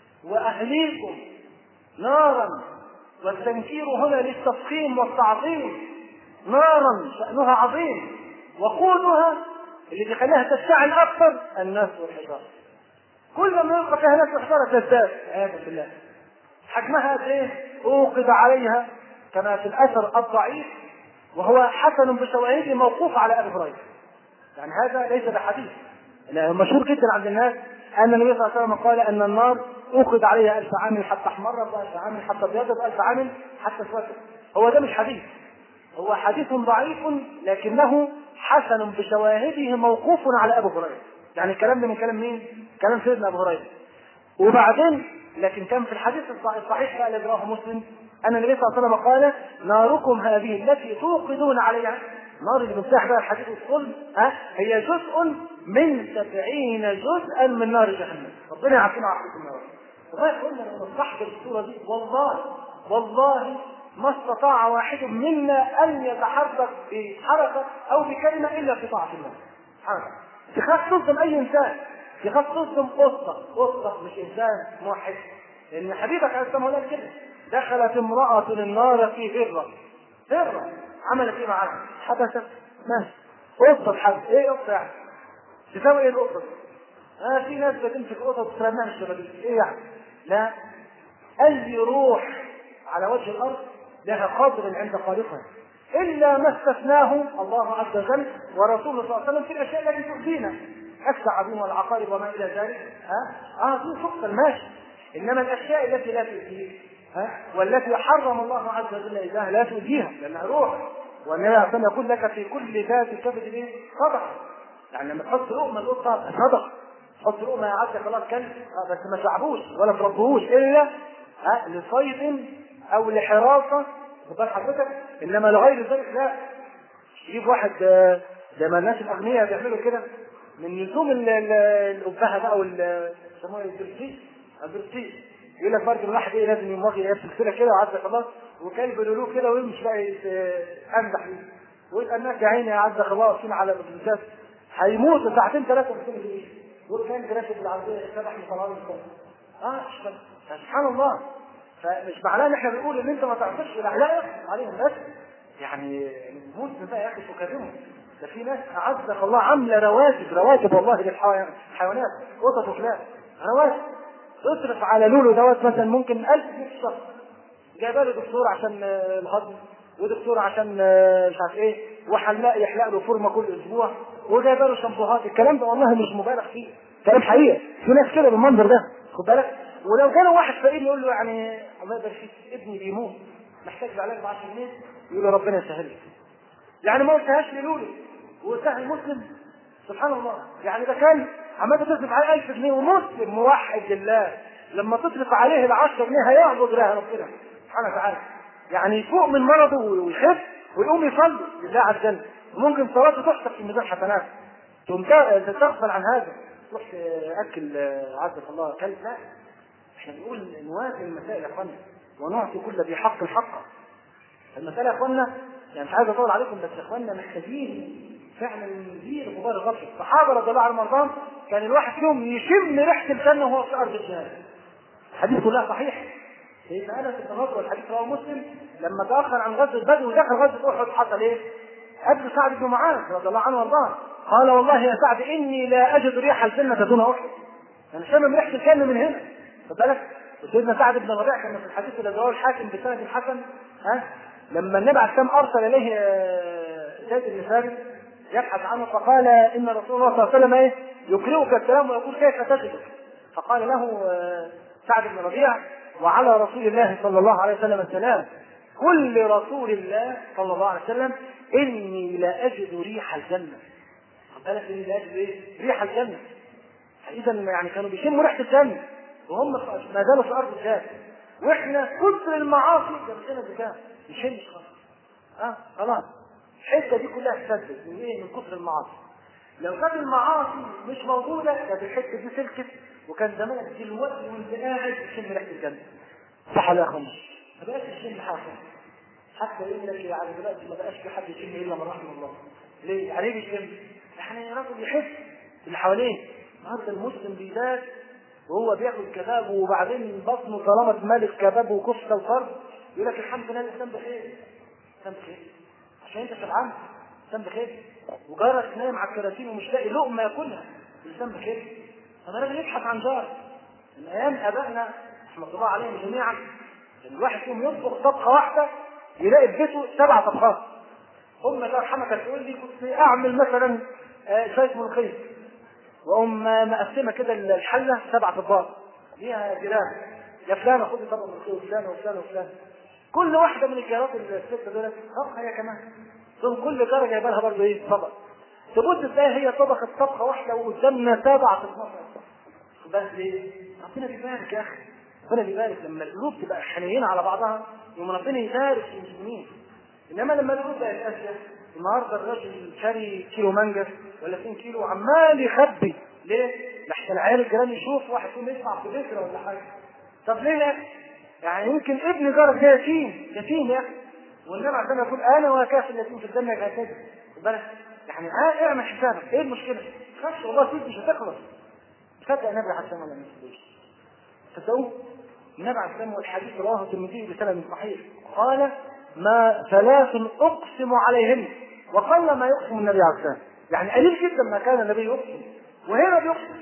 واهليكم نارا. والتنكير هنا للتفخيم والتعظيم. نارا شأنها عظيم، وقودها اللي بيخليها تشتعل اكثر الناس والحجاره. كل ما يلقى فيها ناس والحجاره تزداد عياذا بالله. حجمها قد ايه؟ اوقد عليها كما في الاثر الضعيف وهو حسن بشواهده موقوف على ابي هريره. يعني هذا ليس بحديث، مشهور جدا عند الناس ان النبي صلى الله عليه وسلم قال ان النار اوقد عليها 1000 عام حتى احمرت و1000 عام حتى ابيضت و1000 عام حتى اسودت. هو ده مش حديث، هو حديث ضعيف لكنه حسن بشواهده موقوف على ابي هريره. يعني الكلام ده من كلام مين؟ كلام سيدنا ابو هريره. وبعدين لكن كان في الحديث الصحيح الذي رواه مسلم ان النبي صلى الله عليه وسلم قال: ناركم هذه التي توقدون عليها، نار اللي بنفتح بها الحديد والصلب، هي جزء من 70 جزءا من نار جهنم. ربنا يعافينا ويعافيكم يا رب. والله قلنا لو نصحك الصوره دي والله ما استطاع واحد منا ان يتحرك بحركه او بكلمه الا في طاعه الله. تخاف تصدم اي انسان، تخاف تصدم قطه مش انسان موحد. لان حبيبك عليه السلام قال كده: دخلت امراه النار في هره عملت ايه معاها؟ حدثت ماشي قطه بحد ايه قطه يعني؟ تساوي ايه القطه؟ في ناس بتمسك قطه وترميها من الشبابيك، ايه يعني؟ لا، اي روح على وجه الارض لها قدر عند خالقها الا ما استثناه الله عز وجل ورسوله صلى الله عليه وسلم في الاشياء التي تؤذينا كالثعابين والعقارب وما الى ذلك. دي تقتل ماشي، انما الاشياء التي لا تؤذيها والتي حرم الله عز وجل اياها لا تؤذيها لانها روح. والنبي عليه الصلاه يقول لك في كل ذات كبد ايه؟ صدقه. يعني لما تحط لقمه القطه صدقه، تحط لقمه يا عبد خلاص كلب بس ما تعبوش ولا تربوهوش الا لصيد او لحراسه، خد بال حضرتك، انما لغير ذلك لا. يجيب واحد زي ما الناس الاغنياء بيعملوا كده من لزوم الابهه بقى يسموها البرتيس، يقول لك برضه الواحد ايه لازم يمضي سلسله كده وعدى خلاص وكلب لولو كده ويمشي بقى امدح فيه، ويبقى الناس يا عيني يا عدى خلاص واقفين على الاتوبيسات هيموتوا ساعتين ثلاثه في السنه، والكلب راكب بالعربيه سبح وطلعوا سبحان الله. فمش معناه ان احنا بنقول ان انت ما تعرفش لا يحكم عليهم بس يعني المسلم بقى يا اخي تكرمهم. ده في ناس اعزك الله عامله رواتب والله للحيوانات، قطط وكلاب رواتب تصرف على لولو دوت مثلا ممكن 1000 جنيه في الشهر، جايبه له دكتور عشان الهضم، ودكتور عشان مش عارف ايه، وحلاق يحلق له فورمه كل اسبوع، وجايبه له شامبوهات. الكلام ده والله مش مبالغ فيه، كلام حقيقي. في ناس كده بالمنظر ده خد بالك. ولو جاله واحد فقير يقول له يعني الله يبارك فيك ابني بيموت محتاج علاج ب 10 جنيه، يقول له ربنا يسهل لك. يعني ما قلتهاش للولو وسهل مسلم سبحان الله. يعني ده كان عمال تصرف عليه 1000 جنيه ومسلم موحد لله، لما تصرف عليه ال 10 جنيه هيعبد لها ربنا سبحانه وتعالى، يعني يفوق من مرضه ويخف ويقوم يصلي لله عز وجل، وممكن صلاته تحسب في ميزان حسنات. تغفل عن هذا تروح تاكل عزك الله كلب؟ لا، احنا بنقول نوازن المسائل يا اخوانا ونعطي كل ذي حق حقه. المساله يا اخوانا يعني مش عايز اطول عليكم بس يا اخوانا محتاجين فعلا نزيل غبار الغفله. الصحابه رضي الله عنهم وارضاهم كان الواحد فيهم يشم ريحه الجنه وهو في ارض الجهاد. الحديث كلها صحيح. سيدنا انس بن نضر والحديث رواه مسلم لما تاخر عن غزوه بدر ودخل غزوه احد حصل ايه؟ قبل سعد بن معاذ رضي الله عنه وارضاه قال والله يا سعد اني لا اجد ريح الجنه دون احد. انا شامم ريحه الجنه من هنا خد بالك. وسيدنا سعد بن ربيعه كان في الحديث الذي رواه الحاكم بسند حسن لما النبي عليه السلام ارسل اليه زيد بن ثابت يبحث عنه فقال ان رسول الله صلى الله عليه وسلم ايه يقرئك السلام ويقول كيف تجدك؟ فقال له سعد بن ربيعه وعلى رسول الله صلى الله عليه وسلم السلام قل لرسول الله صلى الله عليه وسلم اني لا اجد ريح الجنه. خد بالك اني لا اجد ايه؟ ريح الجنه. اذا يعني كانوا بيشموا ريحه الجنه وهم ما زالوا في ارض الجهاد، واحنا كثر المعاصي جابتنا الزكاه مش خلاص خلاص الحته دي كلها اتسدت من ايه؟ من كثر المعاصي. لو كانت المعاصي مش موجوده كانت الحته دي سلكت وكان زمانك دلوقتي وانت قاعد تشم ريحه الجنه. صح ولا يا اخوانا؟ ما بقاش تشم حاجه حتى يقول لك يعني دلوقتي ما بقاش في حد يشم الا من رحم الله. ليه؟ يعني ايه بيشم؟ يعني راجل يحس اللي حواليه. النهارده المسلم بيبات وهو بياكل كباب وبعدين بطنه طالما اتملت كباب وكفته وفرد يقول لك الحمد لله الانسان بخير. الانسان بخير عشان انت شبعان، الانسان بخير. وجارك نايم على الكراسي ومش لاقي لقمه ياكلها، الانسان بخير. انا راجل يبحث عن جار. من ايام ابائنا رحمه الله عليهم جميعا الواحد فيهم يطبخ طبخه واحده يلاقي في بيته 7 طبخات. امي الله يرحمها كانت تقول لي كنت اعمل مثلا شويه ملوخيه واقوم مقسمه كده الحله 7 اطباق ليها جيران، يا فلان خدي طبق ملوخيه وفلان وفلان وفلان. كل واحده من الجيرات السته دول طبخه هي كمان، ثم كل جاره جايبه لها برضه ايه؟ طبق. تبص تلاقي هي طبخت طبخه واحده وقدامنا 7 اطباق. بس ليه؟ ربنا بيبارك يا اخي، ربنا بيبارك لما القلوب تبقى حنينه على بعضها يوم ربنا يبارك في المسلمين. انما لما القلوب بقت قاسيه النهارده الراجل شاري كيلو مانجا ولا 2 كيلو عمال يخبي. ليه؟ لحسن العيال الجيران يشوف واحد فيهم يدفع في ذكرى ولا حاجه. طب ليه يا اخي؟ يعني يمكن ابن جارك ده يتيم يا اخي، والنبي عشان يقول انا وكاف اليتيم في الجنه كاسد بالك. يعني اعمل حسابك ايه المشكله؟ خش والله فلوس مش هتخلص. صدق النبي عليه الصلاه والسلام ولا مش تصدقوا؟ النبي عليه الصلاه والسلام والحديث رواه الترمذي بسند صحيح قال ما 3 اقسم عليهن، وقل ما يقسم النبي عليه الصلاه والسلام. يعني قليل جدا ما كان النبي يقسم، وهنا بيقسم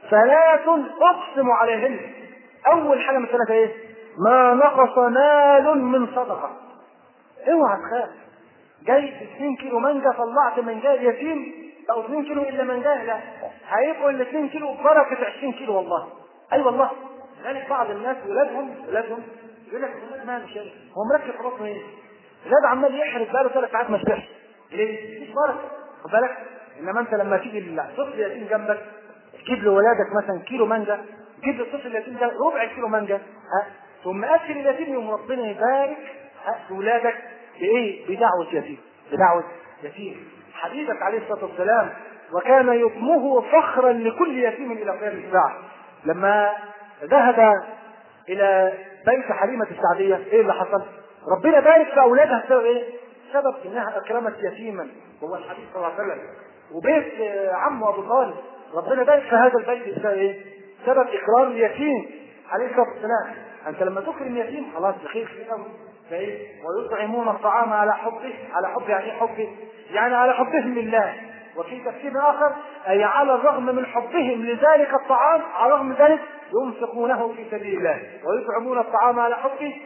3 اقسم عليهن. اول حاجه من 3 ايه؟ ما نقص مال من صدقه. اوعى تخاف جايب 2 كيلو مانجا طلعت من جاي يتيم او 2 كيلو الا من جاي، لا هيبقوا ال 2 كيلو بركه 20 كيلو والله. اي والله. لذلك بعض الناس ولادهم يقول لك الولاد ماله شيء هو مركب في بطنه ايه؟ الواد عمال يحرق بقاله 3 ساعات ما شبعش. ليه؟ مفيش بركه، خد بالك. انما انت لما تيجي الطفل يتيم جنبك تجيب لولادك مثلا كيلو مانجا، تجيب للطفل اليتيم ده ربع كيلو مانجا، ثم اكل اليتيم يوم ربنا يبارك في ولادك بايه؟ بدعوه يتيم، بدعوه يتيم. حبيبك عليه الصلاه والسلام وكان يطمه فخرا لكل يتيم الى قيام الساعه. لما ذهب الى بيت حليمه السعديه ايه اللي حصل؟ ربنا بارك في اولادها بسبب ايه؟ سبب انها اكرمت يتيما وهو الحبيب صلى الله عليه وسلم. وبيت عمه ابو طالب ربنا بارك في هذا البيت بسبب ايه؟ سبب اكرام اليتيم عليه الصلاه والسلام. انت لما تكرم يتيم خلاص بخير في قوي. فايه؟ ويطعمون الطعام على حبه، على حب يعني حبه؟ يعني على حبهم لله. وفي تفسير اخر اي على الرغم من حبهم لذلك الطعام، على الرغم من ذلك ينفقونه في سبيل الله. ويطعمون الطعام على حبه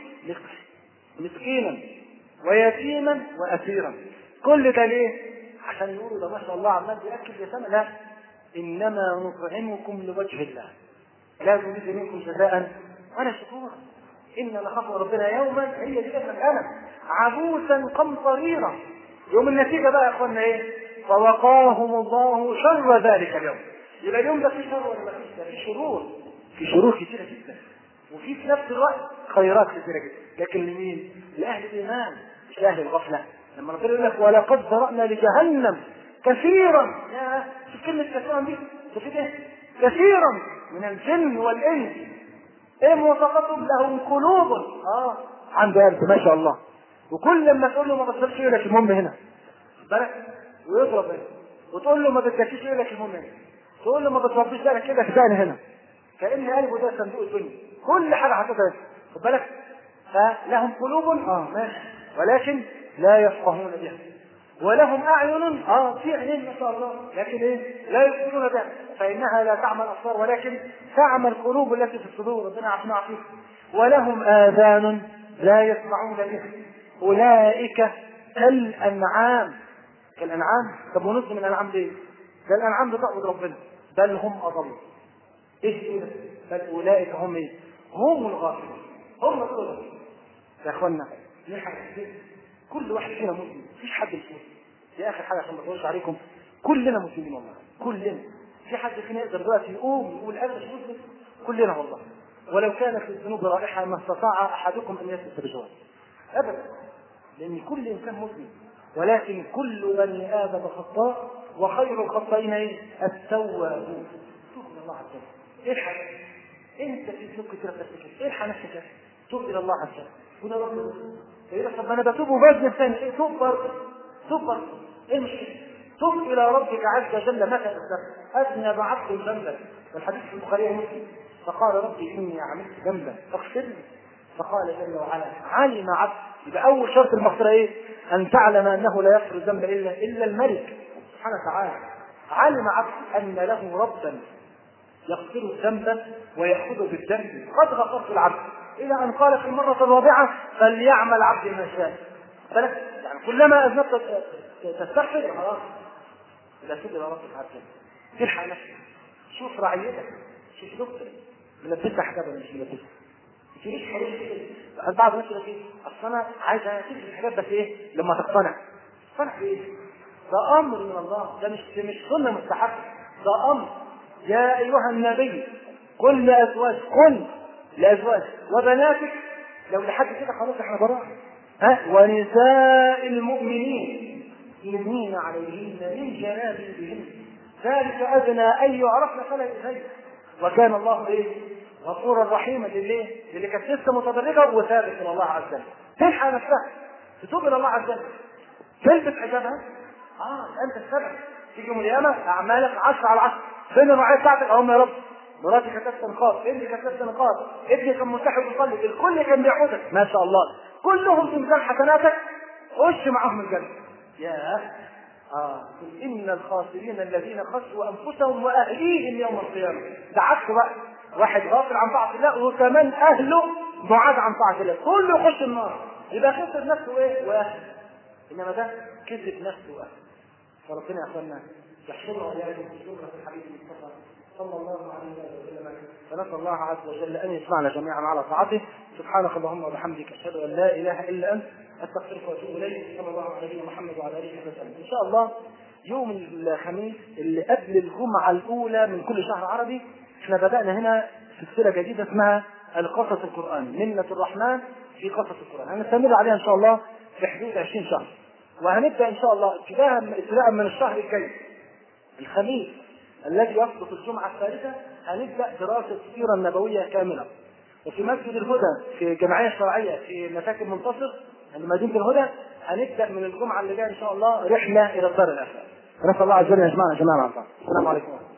مسكينا ويتيما واسيرا. كل ده ليه؟ عشان يقولوا ده ما شاء الله عمال بياكل يتامى. لا، انما نطعمكم لوجه الله لا نريد منكم جزاء ولا شكورا إنا نخاف ربنا يوما، هي دي المسألة، عبوسا قمطريرا. يوم النتيجة بقى يا اخوانا ايه؟ فوقاهم الله شر ذلك اليوم. يبقى اليوم ده فيه شر ولا ما فيش؟ ده فيه شرور، في شرور كثيرة جدا، وفي نفس الوقت خيرات كثيرة جدا. لكن لمين؟ لأهل الإيمان مش لأهل الغفلة. لما ربنا يقول لك ولقد ذرأنا لجهنم كثيرا، يا شوف كلمة كثيرا دي، شوف ايه؟ كثيرا من الجن والإنس. ايه مواصفاتهم؟ لهم قلوب عنده قلب ما شاء الله، وكل لما تقول له ما بتصلش يقول لك المهم هنا بالك ويضرب هنا، وتقول له ما بتكفيش يقول لك المهم هنا، تقول له ما بتربيش بالك كده كفايه هنا، كأن قلبه ده صندوق الدنيا كل حاجه حاططها هنا، خد بالك. فلهم قلوب ماشي ولكن لا يفقهون بها، ولهم اعين في عينين ما شاء الله لكن ايه؟ لا يبصرون بها، فانها لا تعمى الابصار ولكن تعمى القلوب التي في الصدور. ربنا عافنا وعافيك. ولهم اذان لا يسمعون بها، اولئك كالانعام. كالانعام؟ طب ونص من الانعام ليه؟ ده الانعام بتعبد ربنا، بل هم اضل. ايه كده؟ بل اولئك هم ايه؟ هم الغافلون، هم الغافلون. يا اخوانا نلحق كل واحد فينا مسلم، مفيش حد مش مسلم. دي اخر حاجه عشان ما اطولش عليكم، كلنا مسلمين والله، كلنا. في حد فينا يقدر دلوقتي يقوم يقول انا مش مسلم؟ كلنا والله. ولو كان في الذنوب رائحه ما استطاع احدكم ان يسلك بجواره ابدا، لان كل انسان مسلم. ولكن كل بني ادم خطاء وخير الخطائين التوابون. توب الى الله عز وجل. الحق انت في ذنوب كتير بترتكب، الحق نفسك، توب الى الله عز وجل. وده ربنا يقول طب انا بتوب وبذنب ثاني، ايه توب برضه، توب برضه، ايه المشكله؟ توب الى ربك عز وجل متى اذنب عبد ذنبا، والحديث في البخاري ومسلم، فقال ربي اني عملت ذنبا فاغفر لي، فقال جل وعلا علم عبد. يبقى اول شرط المغفره ايه؟ ان تعلم انه لا يغفر الذنب الا الملك سبحانه وتعالى. علم عبد ان له ربا يغفر الذنب ويأخذه بالذنب، قد غفرت العبد، إلى أن قال في المرة الرابعة فليعمل عبد ما شاء. يعني كلما أذنبت تستغفر خلاص لا تدري إلى ربك عز وجل. تلحق نفسك، شوف رعيتك، شوف دكتور ملبسها حاجة ولا مش ملبسها، تجيش حروف. بعض الناس يقول لك أصل أنا عايز تلبس الحاجات بس إيه لما تقتنع. تقتنع بإيه؟ ده أمر من الله، ده مش سنة مستحبة، ده أمر. يا أيها النبي قل لأزواجك وبناتك، لو لحد كده خلاص احنا براء، ونساء المؤمنين يدنين عليهن من جلابيبهن ذلك أدنى أن يعرفن فلا يؤذين، وكان الله غفورا رحيما اللي كانت لسه متضرره وثابت الى الله عز وجل. تلحق نفسها تتوب الى الله عز وجل، تلبس حجابها انت السبب. تيجي يوم القيامه اعمالك 10 على 10. فين الرعايه بتاعتك؟ اهم يا رب، مراتي كانت لابسه نقاب، ابني كانت لابسه نقاب، ابني كان ملتحي ويصلي، الكل كان بيعبدك ما شاء الله، كلهم في ميزان حسناتك، خش معاهم الجنه. ياه ان الخاسرين الذين خسروا انفسهم واهليهم يوم القيامه. ده عكس بقى، واحد غافل عن طاعه الله وكمان اهله بعاد عن طاعه الله، كله يخش النار، يبقى خسر نفسه واهله. انما ده كسب نفسه واهله. فربنا يا اخوانا يحشرنا واياكم في سوره الحبيب المصطفى صلى الله عليه وسلم، فنسال الله عز وجل ان يسمعنا جميعا على طاعته. سبحانك اللهم وبحمدك اشهد ان لا اله الا انت استغفرك واتوب اليك. صلى الله على نبينا محمد وعلى اله وسلم. ان شاء الله يوم الخميس اللي قبل الجمعه الاولى من كل شهر عربي احنا بدانا هنا سلسله جديده اسمها القصص القراني، منة الرحمن في قصص القران. هنستمر عليها ان شاء الله في حدود 20 شهر، وهنبدا ان شاء الله ابتداء من الشهر الجاي الخميس الذي يسقط الجمعه الثالثه هنبدا دراسه السيره النبويه كامله. وفي مسجد الهدى في الجمعيه الشرعيه في مساكن منتصر عند مدينه الهدى هنبدا من الجمعه اللي جايه ان شاء الله رحله الى الدار الاخره. نسال الله عز وجل يا جماعه مع بعض. السلام عليكم.